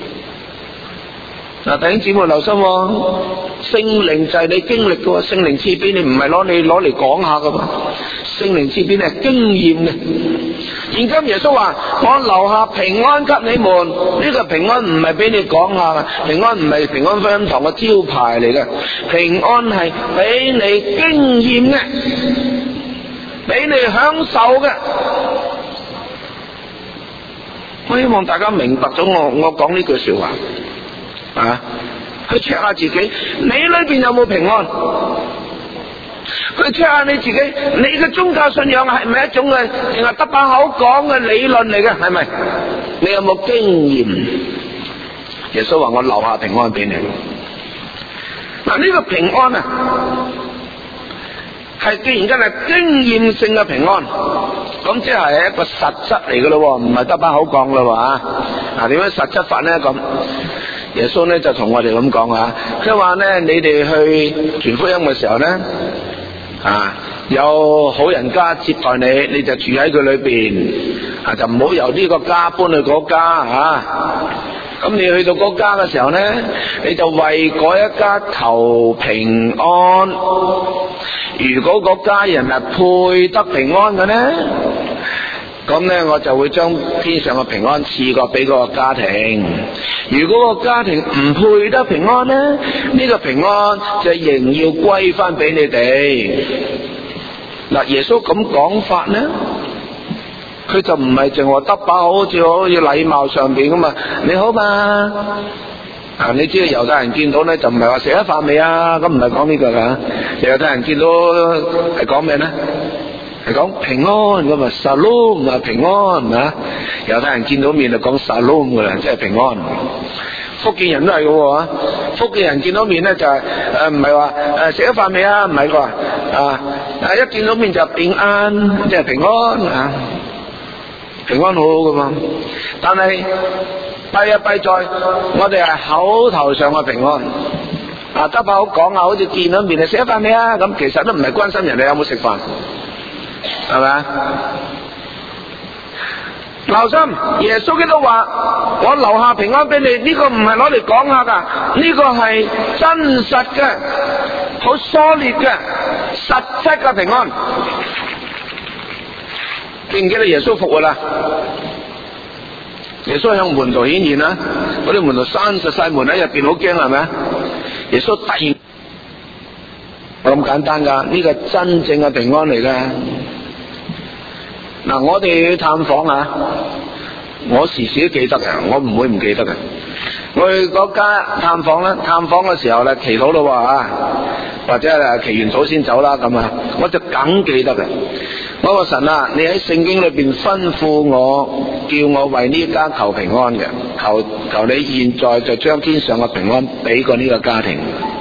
A: 嗱，弟兄姊妹留心喎，聖靈就係你經歷嘅，聖靈賜俾你唔係攞你攞嚟講下噶嘛，聖靈賜俾你係經驗嘅。現今耶穌話：我留下平安給你們，呢個平安唔係俾你講下嘅，平安唔係平安福音堂嘅招牌嚟嘅，平安係俾你經驗嘅，俾你享受嘅。我希望大家明白咗我我講呢句說話。啊！去 check 下自己，你裏邊有冇平安？去 check 下你自己，你嘅宗教信仰係咪一種嘅，淨係得把口講嘅理論嚟嘅？係咪？你有冇經驗？耶穌話：我留下平安俾你。嗱，呢個平安啊，係既然真係經驗性嘅平安，咁即係一個實質嚟嘅咯，唔係得把口講咯啊！嗱，點樣實質法咧？咁耶穌咧就同我哋咁講啊，即係話咧，你哋去傳福音嘅時候咧，啊有好人家接待你，你就住喺佢裏邊，啊就唔好由呢個家搬去嗰家啊。咁你去到嗰家嘅時候咧，你就為嗰一家求平安。如果嗰家人係配得平安嘅咧，咁咧我就會將天上嘅平安賜過俾嗰個家庭。如果個家庭唔配得平安咧，呢個平安就仍要歸翻俾你哋。嗱，耶穌咁講法咧，佢就唔係淨話得把口，好似好似禮貌上邊咁啊，你好嘛？啊，你知道猶太人見到咧就唔係話食咗飯未啊？咁唔係講呢個噶，猶太人見到係講咩咧？係講平安咁啊 ，Shalom 啊，平安啊！猶太人見到面就講 Shalom 噶啦，即係平安。 福建人都係嘅喎，福建人見到面咧就係誒唔係話誒食咗飯未啊？唔係啩啊！一見到面就平安，即係平安啊，平安好好噶嘛。但係弊啊弊在我哋係口頭上嘅平安啊，得把口講啊，好似見到面你食咗飯未啊？咁其實都唔係關心人哋有冇食飯，係咪啊？留心，耶穌基督話：我留下平安俾你，呢、這個唔係攞嚟講下噶，呢、這個係真實嘅、好疏烈嘅、實質嘅平安。記唔記得耶穌復活啦？耶穌向門徒顯現啦，嗰啲門徒閂實晒門喺入邊，好驚係咪啊？耶穌突然咁簡單噶，呢、這個真正嘅平安嚟噶。嗱，我哋去探訪啊，我時時都記得嘅，我唔會唔記得嘅。我去嗰家探訪咧，探訪嘅時候咧，祈禱咯啊，或者係祈完禱先走啦咁啊，我就梗記得嘅。我話神啊，你喺聖經裏邊吩咐我，叫我為呢家求平安嘅，求求你現在就將天上嘅平安俾過呢個家庭。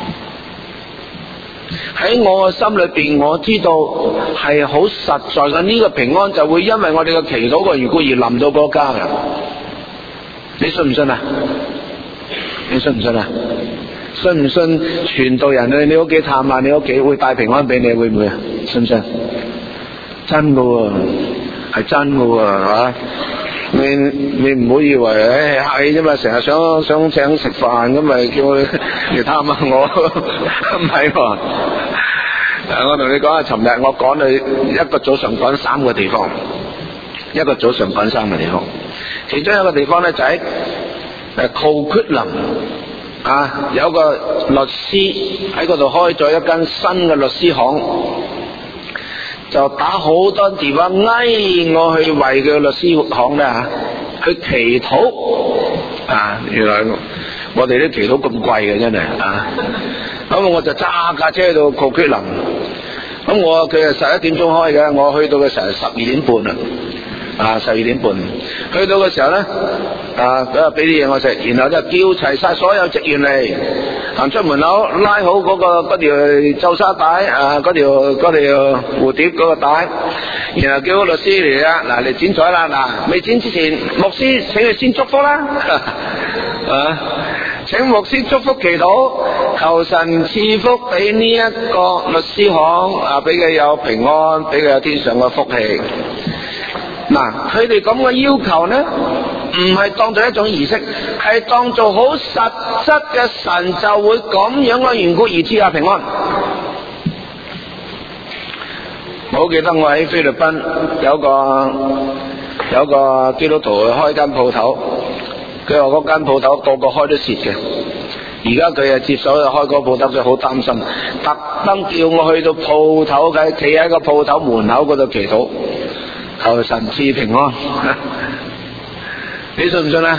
A: 喺我嘅心裏邊，我知道係好實在嘅，呢個平安就會因為我哋嘅祈禱嘅緣故而臨到嗰家嘅。你信唔信啊？你信唔信啊？信唔信傳道人去你屋企探下你屋企會帶平安俾你，會唔會啊？信唔信？真噶喎，係真噶喎，吓！你你唔好以為誒客氣啫嘛，成日想想請食飯咁咪叫佢嚟探下我，唔係喎。誒，我同你講下，尋日我趕去一個早上趕三個地方，一個早上趕三個地方，其中一個地方咧就喺誒 Coquitlam 啊，有個律師喺嗰度開咗一間新嘅律師行。就打好多電話嗌我去為佢律師行咧吓，去祈禱啊！原來我哋啲祈禱咁貴嘅真係啊！咁我就揸架車到 Coquitlam，咁我佢係十一點鐘開嘅，我去到嘅時候係十二點半啦，啊十二點半，去到嘅時候咧啊，佢話俾啲嘢我食，然後就叫齊晒所有職員嚟。行出門口，拉好嗰、那個嗰條皺紗帶啊，嗰條嗰條蝴蝶嗰個帶，然後叫個律師嚟啦，嗱嚟剪彩啦，嗱未剪之前，牧師請佢先祝福啦，啊，請牧師祝福祈禱，求神賜福俾呢一個律師行啊，俾佢有平安，俾佢有天上嘅福氣。嗱，佢哋咁嘅要求呢，唔係當做一種儀式，係當做好實質嘅，神就會咁樣嘅緣故而賜下平安。我好記得我喺菲律賓有個有個基督徒去開間鋪頭，佢話嗰間鋪頭個個開都蝕嘅，而家佢啊接手就開個鋪頭，佢好擔心，特登叫我去到鋪頭嘅，企喺個鋪頭門口嗰度祈禱，求神賜平安。你信唔信啊？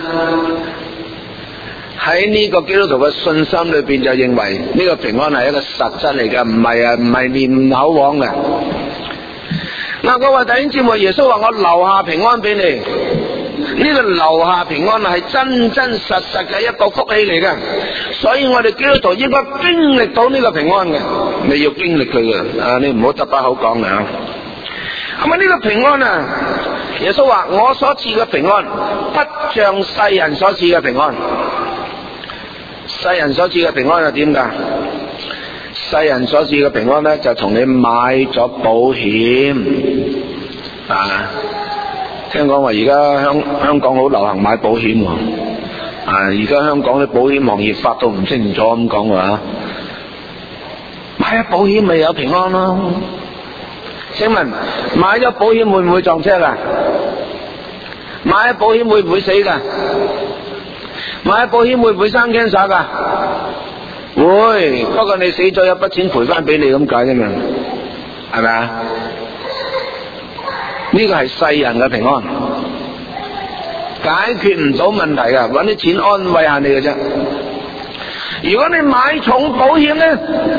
A: 喺呢個基督徒嘅信心裏邊就認為呢個平安係一個實質嚟嘅，唔係啊唔係念口簧嘅。嗱，各位弟兄姊妹，耶穌話我留下平安俾你，呢個留下平安係真真實實嘅一個福氣嚟嘅，所以我哋基督徒應該經歷到呢個平安嘅，你要經歷佢嘅，啊你唔好得把口講嘅。咁啊呢個平安啊，耶穌話我所賜嘅平安不像世人所賜嘅平安。世人所賜嘅平安係點噶？世人所賜嘅平安咧就同你買咗保險啊！聽講話而家香香港好流行買保險喎，啊而家香港啲保險行業發到唔清楚咁講話，買咗保險咪有平安咯？請問買咗保險會唔會撞車噶？買咗保險會唔會死噶？買咗保險會唔會生 cancer 噶？會，不過你死咗有筆錢賠翻俾你咁解啫嘛，係咪啊？呢個係世人嘅平安，解決唔到問題噶，搵啲錢安慰下你嘅啫。如果你買重保險咧，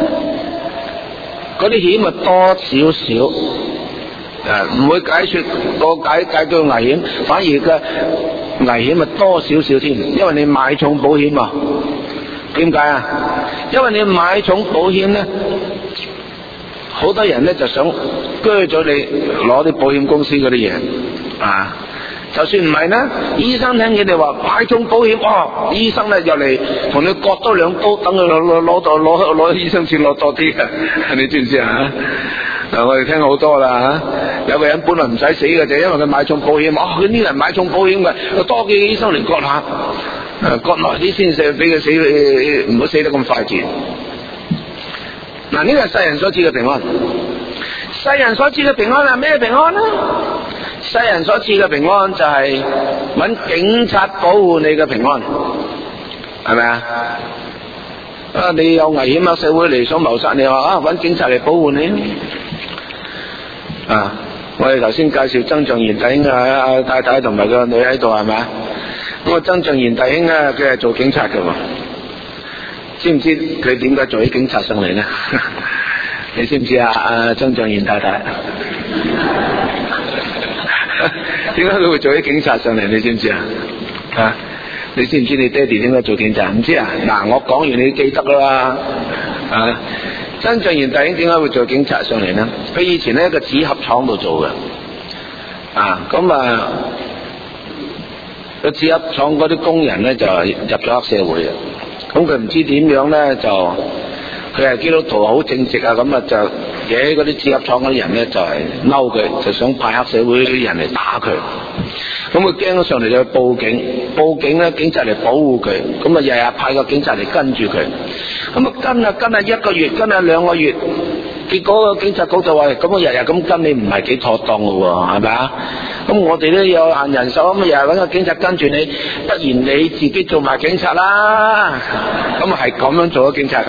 A: 嗰啲險咪多少少，誒唔會解決個解解決危險，反而嘅危險咪多少少添，因為你買重保險啊。點解啊？因為你買重保險咧，好多人咧就想鋸咗你攞啲保險公司嗰啲嘢啊。就算唔係咧，醫生聽見你話買重保險，哦，醫生咧入嚟同你割多兩刀，等佢攞攞攞到攞攞醫生錢攞多啲嘅，你知唔知啊？嗱，我哋聽好多啦嚇，有個人本來唔使死嘅，就因為佢買重保險，哦，佢呢人買重保險嘅，又多幾個醫生嚟割下，誒割耐啲先死，俾佢死，唔好死得咁快捷。嗱，呢個係世人所知嘅平安，世人所知嘅平安係咩平安呢？世人所賜嘅平安就係揾警察保護你嘅平安，係咪啊？啊，你有危險啊，社會嚟想謀殺你，話啊揾警察嚟保護你啊！我哋頭先介紹曾象賢弟兄啊，太太同埋個女喺度，係咪啊？咁啊，曾象賢弟兄啊，佢係做警察嘅喎，知唔知佢點解做起警察上嚟呢？你知唔知啊？啊，曾象賢太太。點解佢會做啲警察上嚟？你知唔知啊？啊，你知唔知你爹哋點解做警察？唔知啊？嗱，我講完你記得啦嘛。啊，曾象賢弟兄點解會做警察上嚟呢？佢以前喺一個紙盒廠度做嘅。啊，咁啊，個紙盒廠嗰啲工人咧就入咗黑社會啊。咁佢唔知點樣咧，就佢係基督徒，好正直啊，咁啊就。嘅嗰啲紙盒廠嗰啲人咧就係嬲佢，就想派黑社會啲人嚟打佢。咁佢驚咗上嚟就去報警，報警咧警察嚟保護佢，咁啊日日派個警察嚟跟住佢。咁啊跟啊跟啊一個月，跟啊兩個月，結果個警察局就話：咁我日日咁跟你唔係幾妥當嘅喎，係咪啊？咁我哋都有限人手，咁日日揾個警察跟住你，不然你自己做埋警察啦。咁啊係咁樣做咗警察嘅。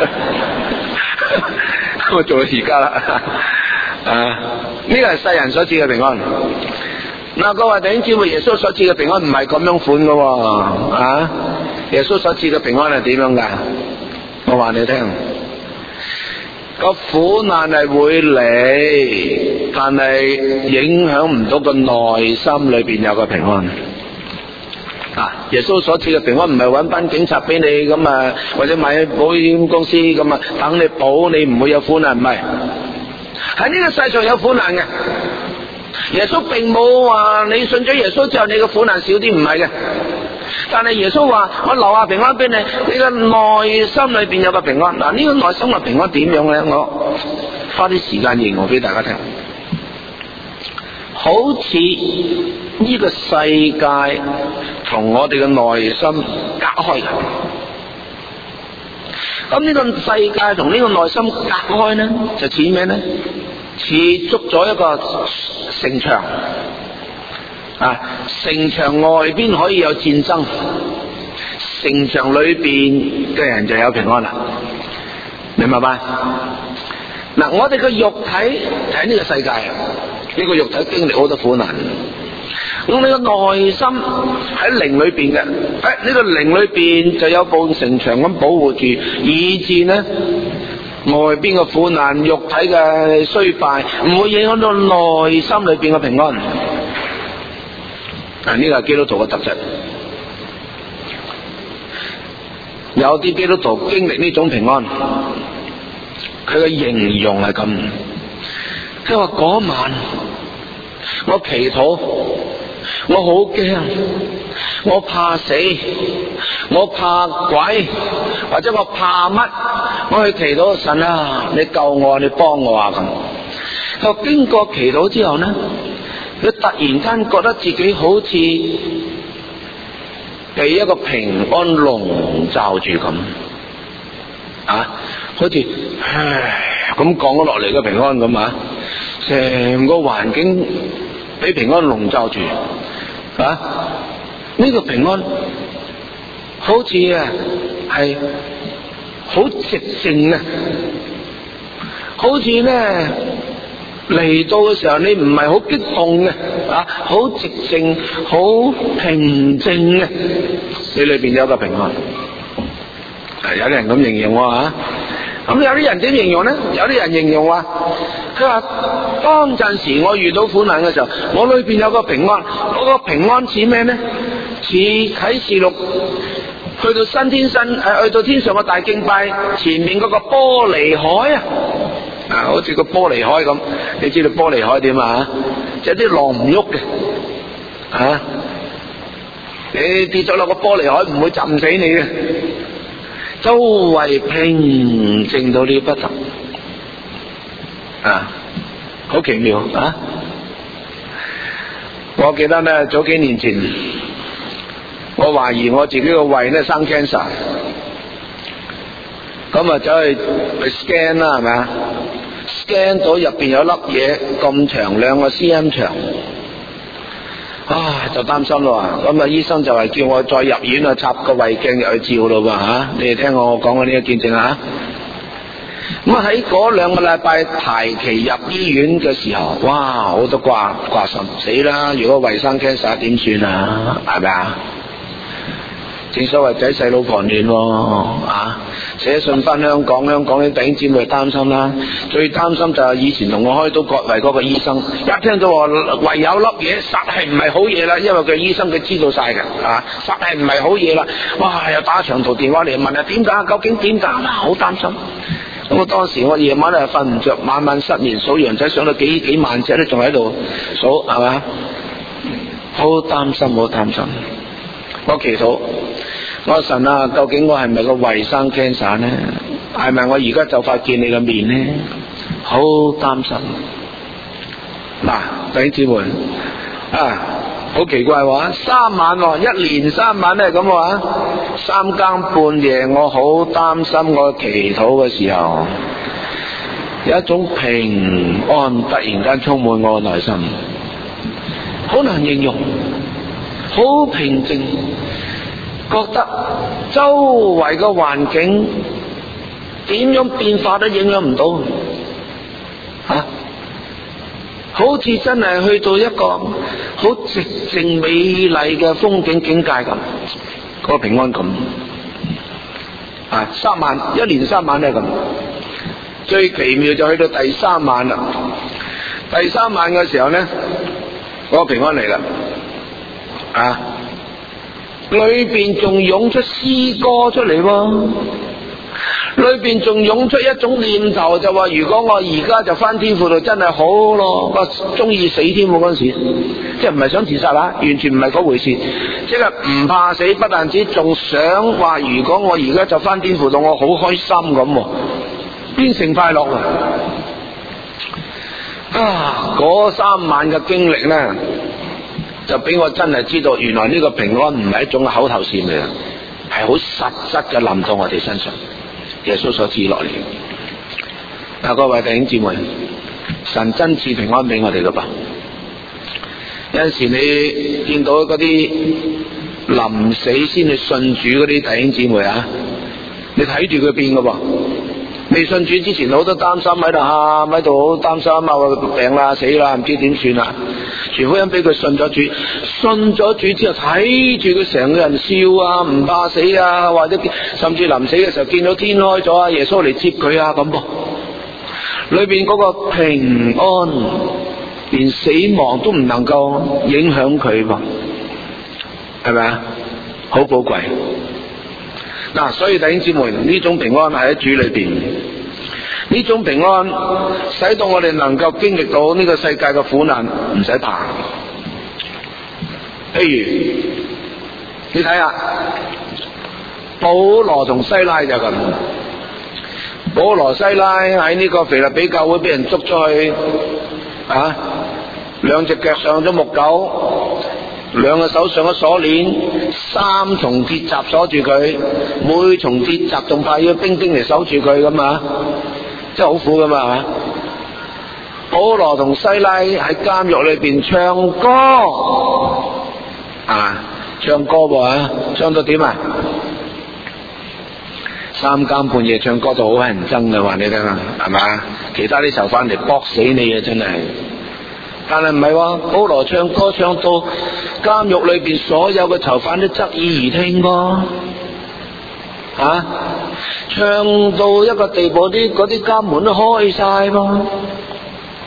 A: 我做到而家啦，啊！呢個係世人所賜嘅平安。嗱，各位弟兄姊妹，耶穌所賜嘅平安唔係咁樣款嘅喎，啊！耶穌所賜嘅平安係點樣噶？我話你聽，個苦難係會嚟，但係影響唔到個內心裏邊有個平安。啊！耶穌所賜嘅平安唔係揾班警察俾你咁啊，或者買保險公司咁啊，等你保你唔會有苦難，唔係喺呢個世上有苦難嘅。耶穌並冇話你信咗耶穌之後你嘅苦難少啲，唔係嘅。但係耶穌話我留下平安俾你，你嘅內心裏邊有個平安。嗱，呢個內心嘅平安點樣咧？我花啲時間形容俾大家聽，好似呢個世界同我哋嘅內心隔開嘅。咁呢個世界同呢個內心隔開呢，就似咩呢？似築咗一個城牆啊！城牆外邊可以有戰爭，城牆裏邊嘅人就有平安啦。明白嗎？嗱，我哋嘅肉體喺呢個世界，呢個肉體經歷好多苦難。咁你個內心喺靈裏邊嘅，誒呢個靈裏邊就有部城牆咁保護住，以致呢外邊嘅苦難、肉體嘅衰敗唔會影響到內心裏邊嘅平安。啊，呢個係基督徒嘅特質。有啲基督徒經歷呢種平安，佢嘅形容係咁，佢話嗰晚我祈禱，我好驚，我怕死，我怕鬼，或者我怕乜，我去祈禱，神啊，你救我，你幫我啊咁。佢經過祈禱之後呢，佢突然間覺得自己好似被一個平安籠罩住咁，啊，好似唉咁降咗落嚟嘅平安咁啊，成個環境俾平安籠罩住。啊！呢、這個平安好似啊係好寂靜啊，好似咧嚟到嘅時候你唔係好激動嘅啊，好寂靜，好平靜嘅，你裏邊有個平安。係有啲人咁形容我啊。咁有啲人點形容呢？有啲人形容話，佢話當陣時我遇到苦難嘅時候，我裏邊有個平安，嗰個平安似咩呢？ 似啟示錄去到新天新誒去到天上嘅大敬拜前面嗰個玻璃海啊，啊好似個玻璃海咁，你知道玻璃海點啊？即係啲浪唔喐嘅，啊你跌咗落個玻璃海唔會浸死你嘅，周圍平靜到你不得，啊好奇妙啊！我記得咧早幾年前，我懷疑我自己個胃咧生 cancer， 咁啊走去去 scan 啦，係咪啊 ？scan 到入邊有粒嘢咁長，兩個 cm 長，啊就擔心咯。咁啊醫生就係叫我再入院啊，插個胃鏡入去照咯喎嚇。你哋聽我講嘅呢個見證啊！咁啊喺嗰兩個禮拜排期入醫院嘅時候，哇好多掛掛心死啦！如果胃生 cancer 點算啊？係咪啊？正所謂仔細佬狂亂喎，啊寫信翻香港，香港啲弟兄姊妹擔心啦。最擔心就係以前同我開刀割胃嗰個醫生，一聽到話胃有粒嘢，實係唔係好嘢啦，因為佢醫生佢知道晒嘅，啊實係唔係好嘢啦。哇又打長途電話嚟問啊點解？究竟點解？好擔心。咁我當時我夜晚咧瞓唔着，晚晚失眠，數羊仔上到幾幾萬隻都仲喺度數，係嘛？好擔心，好擔心。我祈禱，我話神啊，究竟我係咪個胃生 cancer 呢？係咪我而家就快見你嘅面呢？好擔心。嗱，弟兄姊妹啊，好奇怪話，三晚一連三晚咧咁話，三更半夜我好擔心，我祈禱嘅時候有一種平安突然間充滿我內心，好難形容，好平靜，覺得周圍嘅環境點樣變化都影響唔到吓。好似真係去到一個好寂靜美麗嘅風景境界咁，嗰個平安感啊！三晚一連三晚咧咁，最奇妙就去到第三晚啦。第三晚嘅時候咧，嗰個平安嚟啦，啊！裏邊仲湧出詩歌出嚟喎。裏邊仲湧出一種念頭，就話如果我而家就翻天父度真係好咯，我中意死添喎嗰陣時，即係唔係想自殺啦，完全唔係嗰回事，即係唔怕死，不但止仲想話如果我而家就翻天父度，我好開心咁，變成快樂啊！啊，嗰三晚嘅經歷呢，就俾我真係知道，原來呢個平安唔係一種口頭禪嚟嘅，係好實質嘅臨到我哋身上。耶穌所指落嚟，嗱，各位弟兄姊妹，神真賜平安俾我哋噶噃。有陣時你見到嗰啲臨死先去信主嗰啲弟兄姊妹啊，你睇住佢變噶噃。未信主之前好多擔心喺度喊，喺度好擔心啊，病啦死啦，唔知點算啊。全福音俾佢信咗主，信咗主之後睇住佢成個人笑啊，唔怕死啊，或者甚至臨死嘅時候見到天開咗啊，耶穌嚟接佢啊咁噃。裏邊嗰個平安，連死亡都唔能夠影響佢噃，係咪啊？好寶貴。嗱、啊，所以弟兄姊妹，呢種平安係喺主裏邊，呢種平安使到我哋能夠經歷到呢個世界嘅苦難，唔使怕。譬如你睇下保羅同西拉就咁，保羅西拉喺呢個腓立比教會俾人捉咗去啊，兩隻腳上咗木狗，兩個手上咗鎖鏈，三重鐵閘鎖住佢，每重鐵閘仲派咗兵丁嚟守住佢咁啊，真係好苦噶嘛，係嘛？保羅同西拉喺監獄裏邊唱歌啊，唱歌噃啊，唱到點啊？三更半夜唱歌就好乞人憎嘅，話你聽啊，係嘛？其他啲囚犯嚟搏死你啊，真係。但係唔係喎，保羅唱歌唱到監獄裏邊所有嘅囚犯都側耳而聽噃，啊，唱到一個地步，啲嗰啲監門都開晒噃，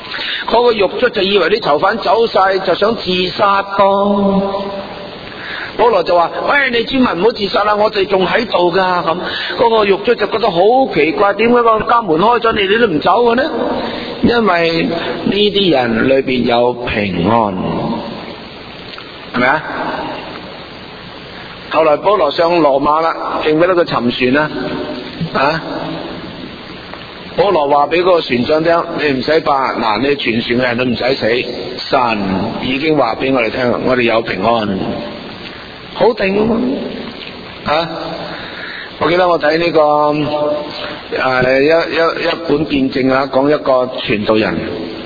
A: 嗰個獄卒就以為啲囚犯走晒，就想自殺噃， 保羅就話：喂，你千萬唔好自殺啦，我哋仲喺度噶。咁嗰個獄卒就覺得好奇怪，點解個監門開咗，你哋都唔走嘅呢？因為呢啲人裏邊有平安，係咪啊？後來保羅上羅馬啦，記唔記得佢沉船啦？啊！保羅話俾嗰個船長聽：你唔使怕，嗱，你全船嘅人都唔使死，神已經話俾我哋聽，我哋有平安，好定啊嘛！啊！我記得我睇呢、這個誒、呃、一一一本見證啊，講一個傳道人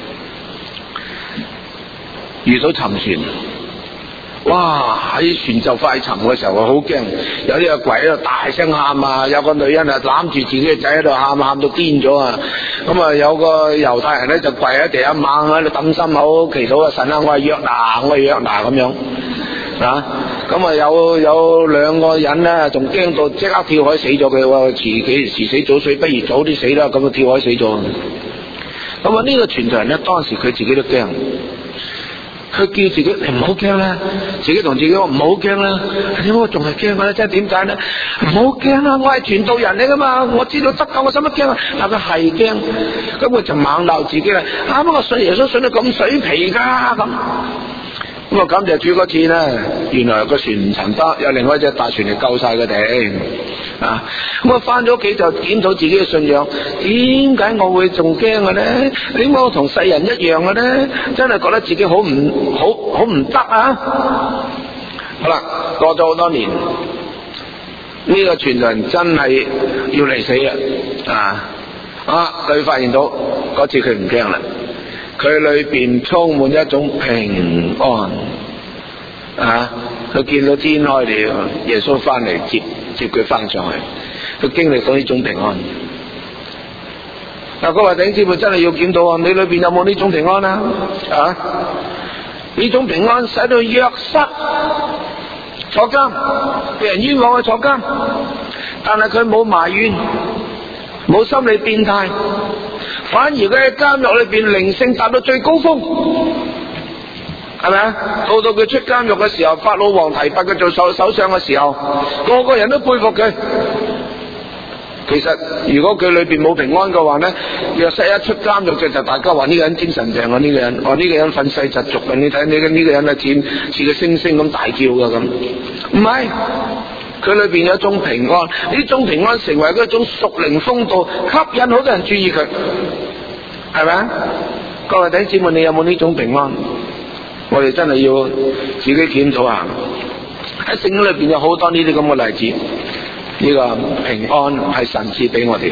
A: 遇到沉船。哇！喺船就快沉嘅時候，好驚，有啲阿鬼喺度大聲喊啊，有個女人啊攬住自己嘅仔喺度喊，喊到癲咗啊！咁啊有個猶太人咧就跪喺地下猛喺度揼心口祈禱啊，神啊，我係約拿，我係約拿咁樣啊！咁啊有有兩個人咧仲驚到即刻跳海死咗佢，話遲幾時死早死，不如早啲死啦！咁啊跳海死咗。咁啊呢個傳道人咧當時佢自己都驚。佢叫自己你唔好驚啦，自己同自己話唔好驚啦。點解我仲係驚嘅咧？即係點解咧？唔好驚啦，我係傳道人嚟噶嘛，我知道得救，我使乜驚啊？但佢係驚，咁佢就猛鬧自己啦。啱啱我信耶穌信到咁水皮噶咁。咁啊感謝主嗰次咧，原來個船唔沉得，有另外一隻大船嚟救晒佢哋啊！咁啊翻咗屋企就檢討自己嘅信仰，點解我會仲驚嘅咧？點解我同世人一樣嘅咧？真係覺得自己好唔好好唔得啊！好啦，過咗好多年，呢、這個傳道人真係要嚟死啦啊！啊，佢發現到嗰次佢唔驚啦。佢裏邊充滿一種平安啊！佢見到天開了，耶穌翻嚟接接佢翻上去，佢經歷到呢種平安。嗱，各位弟兄姊妹真係要檢討啊！你裏邊有冇呢種平安啊？啊！呢種平安使到約瑟坐監，被人冤枉去坐監，但係佢冇埋怨，冇心理變態。反而佢喺監獄裏邊靈性達到最高峰，係咪啊？到到佢出監獄嘅時候，法老王提拔佢做首首相嘅時候，個個人都佩服佢。其實如果佢裏邊冇平安嘅話呢，約瑟一出監獄就就大家話呢個人精神病啊，呢、這個人話呢個人憤世嫉俗啊，你睇你嘅呢個人啊似似個猩猩咁大叫噶咁，唔係。佢裏邊有一種平安，呢種平安成為一種屬靈風度，吸引好多人注意佢，係咪啊？各位弟兄姊妹，你有冇呢種平安？我哋真係要自己檢討下。喺聖經裏邊有好多呢啲咁嘅例子，呢、這個平安係神賜俾我哋嘅。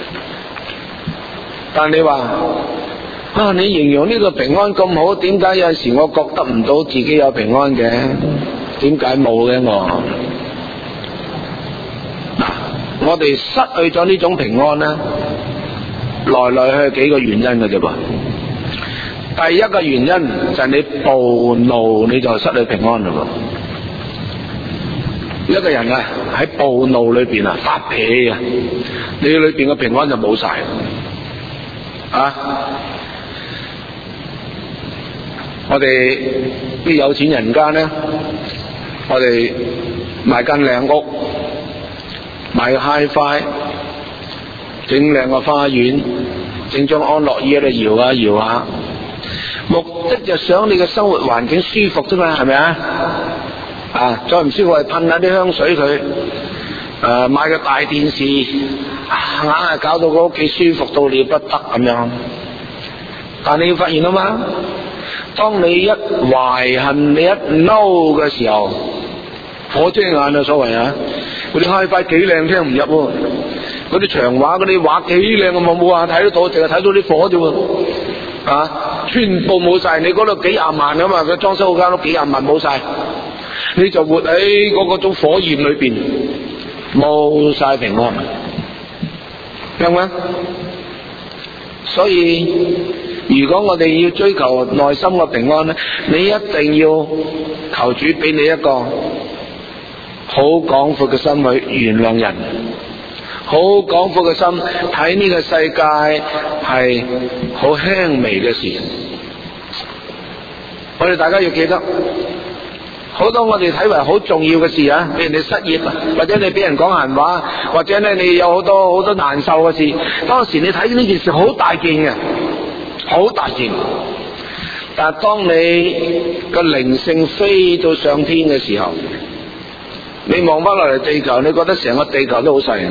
A: 但你話啊，你形容呢個平安咁好，點解有陣時我覺得唔到自己有平安嘅？點解冇嘅我？我哋失去咗呢種平安咧，來來去去幾個原因嘅啫噃。第一個原因就係你暴怒，你就失去平安嘞噃。一個人啊喺暴怒裏邊啊發脾氣啊，你裏邊嘅平安就冇晒啊！我哋啲有錢人家咧，我哋買間靚屋。買 Hi-Fi， 整靚個花園，整張安樂椅喺度搖下搖下，目的就想你嘅生活環境舒服啫嘛，係咪啊？啊，再唔舒服係噴下啲香水佢，誒、啊，買個大電視，啊，硬係搞到個屋企舒服到了不得咁樣。但你要發現啊嘛，當你一懷恨，你一嬲嘅時候，火遮眼啊，所謂啊！嗰啲 Hi-Fi 幾靚聽唔入喎，嗰啲長畫嗰啲畫幾靚啊，冇冇話睇得到，淨係睇到啲火啫喎，啊，全部冇晒，你嗰度幾廿萬噶嘛，佢裝修好間屋幾廿萬冇晒，你就活喺嗰個種火焰裏邊，冇晒平安，明嗎？所以如果我哋要追求內心嘅平安咧，你一定要求主俾你一個好廣闊嘅心去原諒人，好廣闊嘅心睇呢個世界係好輕微嘅事。我哋大家要記得， 好多我哋睇為好重要嘅事啊，譬如你失業啊，或者你俾人講閒話，或者咧你有好多好多難受嘅事，當時你睇呢件事好大件嘅，好大件。但係當你個靈性飛到上天嘅時候，你望翻落嚟地球，你覺得成個地球都好細。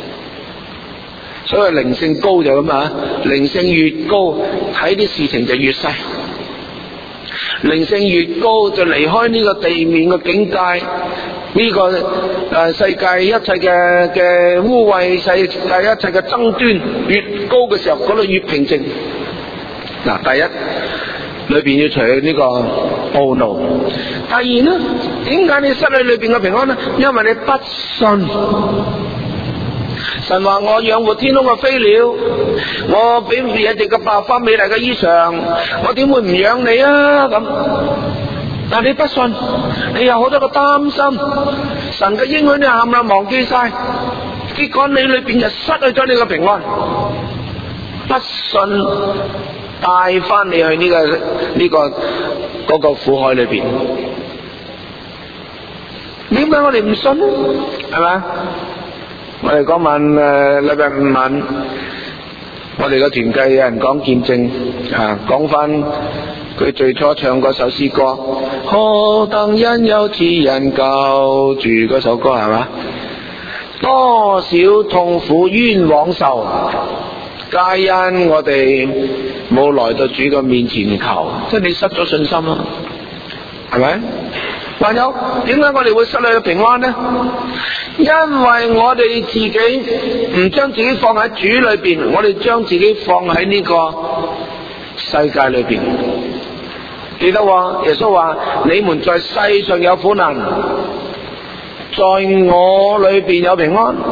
A: 所以靈性高就咁啊，靈性越高睇啲事情就越細，靈性越高就離開呢個地面嘅境界，呢、這個誒、呃、世界一切嘅嘅污穢，世界一切嘅爭端越高嘅時候，嗰度越平靜。嗱，第一裏邊要除去呢個懊惱，第二呢，點解你失去裏邊嘅平安呢？因為你不信。神話我養活天空嘅飛鳥，我俾野地嘅百花美麗嘅衣裳，我點會唔養你啊？咁，但你不信，你有好多個擔心，神嘅應許你冚唪唥忘記晒，結果你裏邊就失去咗你嘅平安。不信帶翻你去呢、這個呢、這個嗰、那個苦海裏邊。點解我哋唔信呢？係咪？我哋嗰晚誒禮拜五晚，我哋個團契有人講見證啊，講翻佢最初唱嗰首詩歌，何等恩有慈人救住，嗰首歌係嘛？多少痛苦冤枉受，皆因我哋冇來到主嘅面前求，即係你失咗信心啦，係咪？還有點解我哋會失去平安呢？因為我哋自己唔將自己放喺主裏邊，我哋將自己放喺呢個世界裏邊。記得喎，耶穌話：你們在世上有苦難，在我裏邊有平安。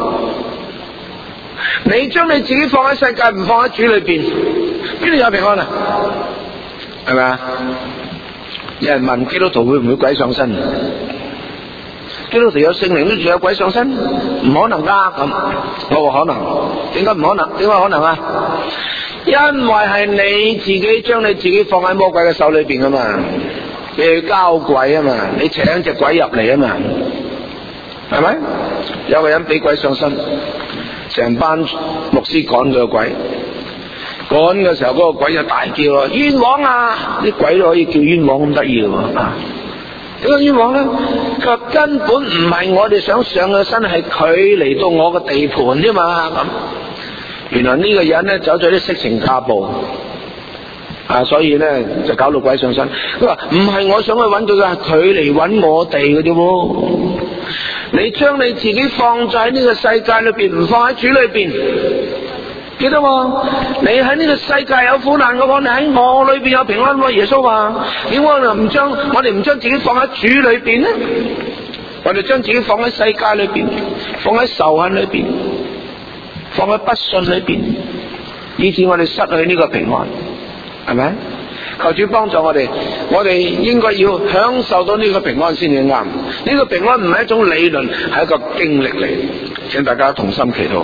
A: 你將你自己放喺世界，唔放喺主裏邊，邊度有平安啊？係咪啊？有人問基督徒會唔會鬼上身？基督徒有聖靈都仲有鬼上身？唔可能噶咁。我話可能，點解唔可能？點解可能啊？因為係你自己將你自己放喺魔鬼嘅手裏邊啊嘛，你去交鬼啊嘛，你請隻鬼入嚟啊嘛，係咪？有個人俾鬼上身，成班牧師趕佢個鬼。趕嘅時候，嗰、那個鬼就大叫啊！冤枉啊！啲鬼都可以叫冤枉咁得意嘅喎啊！點解冤枉咧？佢話根本唔係我哋想上嘅身，係佢嚟到我嘅地盤啫嘛咁。原來呢個人咧走咗啲色情家暴啊，所以咧就搞到鬼上身。佢話唔係我想去揾佢噶，佢嚟揾我哋嘅啫喎。你將你自己放在呢個世界裏邊，唔放喺主裏邊。記得喎，你喺呢個世界有苦難嘅話，你喺我裏邊有平安喎。耶穌話：點解我哋唔將我哋唔將自己放喺主裏邊呢？我哋將自己放喺世界裏邊，放喺仇恨裏邊，放喺不信裏邊，以致我哋失去呢個平安，係咪？求主幫助我哋，我哋應該要享受到呢個平安先至啱。呢個平安唔係一種理論，係一個經歷嚟。請大家同心祈禱。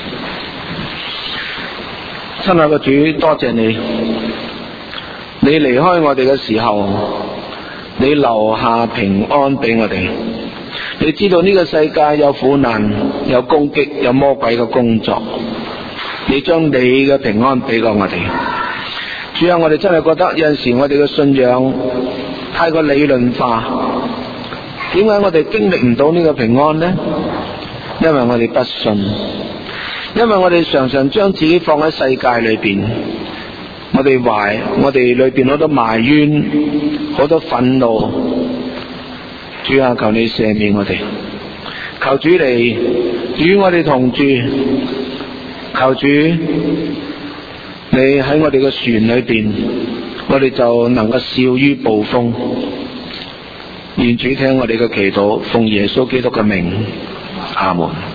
A: 親愛嘅主，多謝你，你離開我哋嘅時候，你留下平安俾我哋。你知道呢個世界有苦難，有攻擊，有魔鬼嘅工作，你將你嘅平安俾過我哋。主啊，我哋真係覺得有陣時我哋嘅信仰太過理論化，點解我哋經歷唔到呢個平安呢？因為我哋不信，因為我哋常常將自己放喺世界裏邊，我哋懷我哋裏邊好多埋怨，好多憤怒。主啊，求你赦免我哋，求主嚟與我哋同住，求主你喺我哋嘅船裏邊，我哋就能夠笑於暴風。願主聽我哋嘅祈禱，奉耶穌基督嘅名，阿門。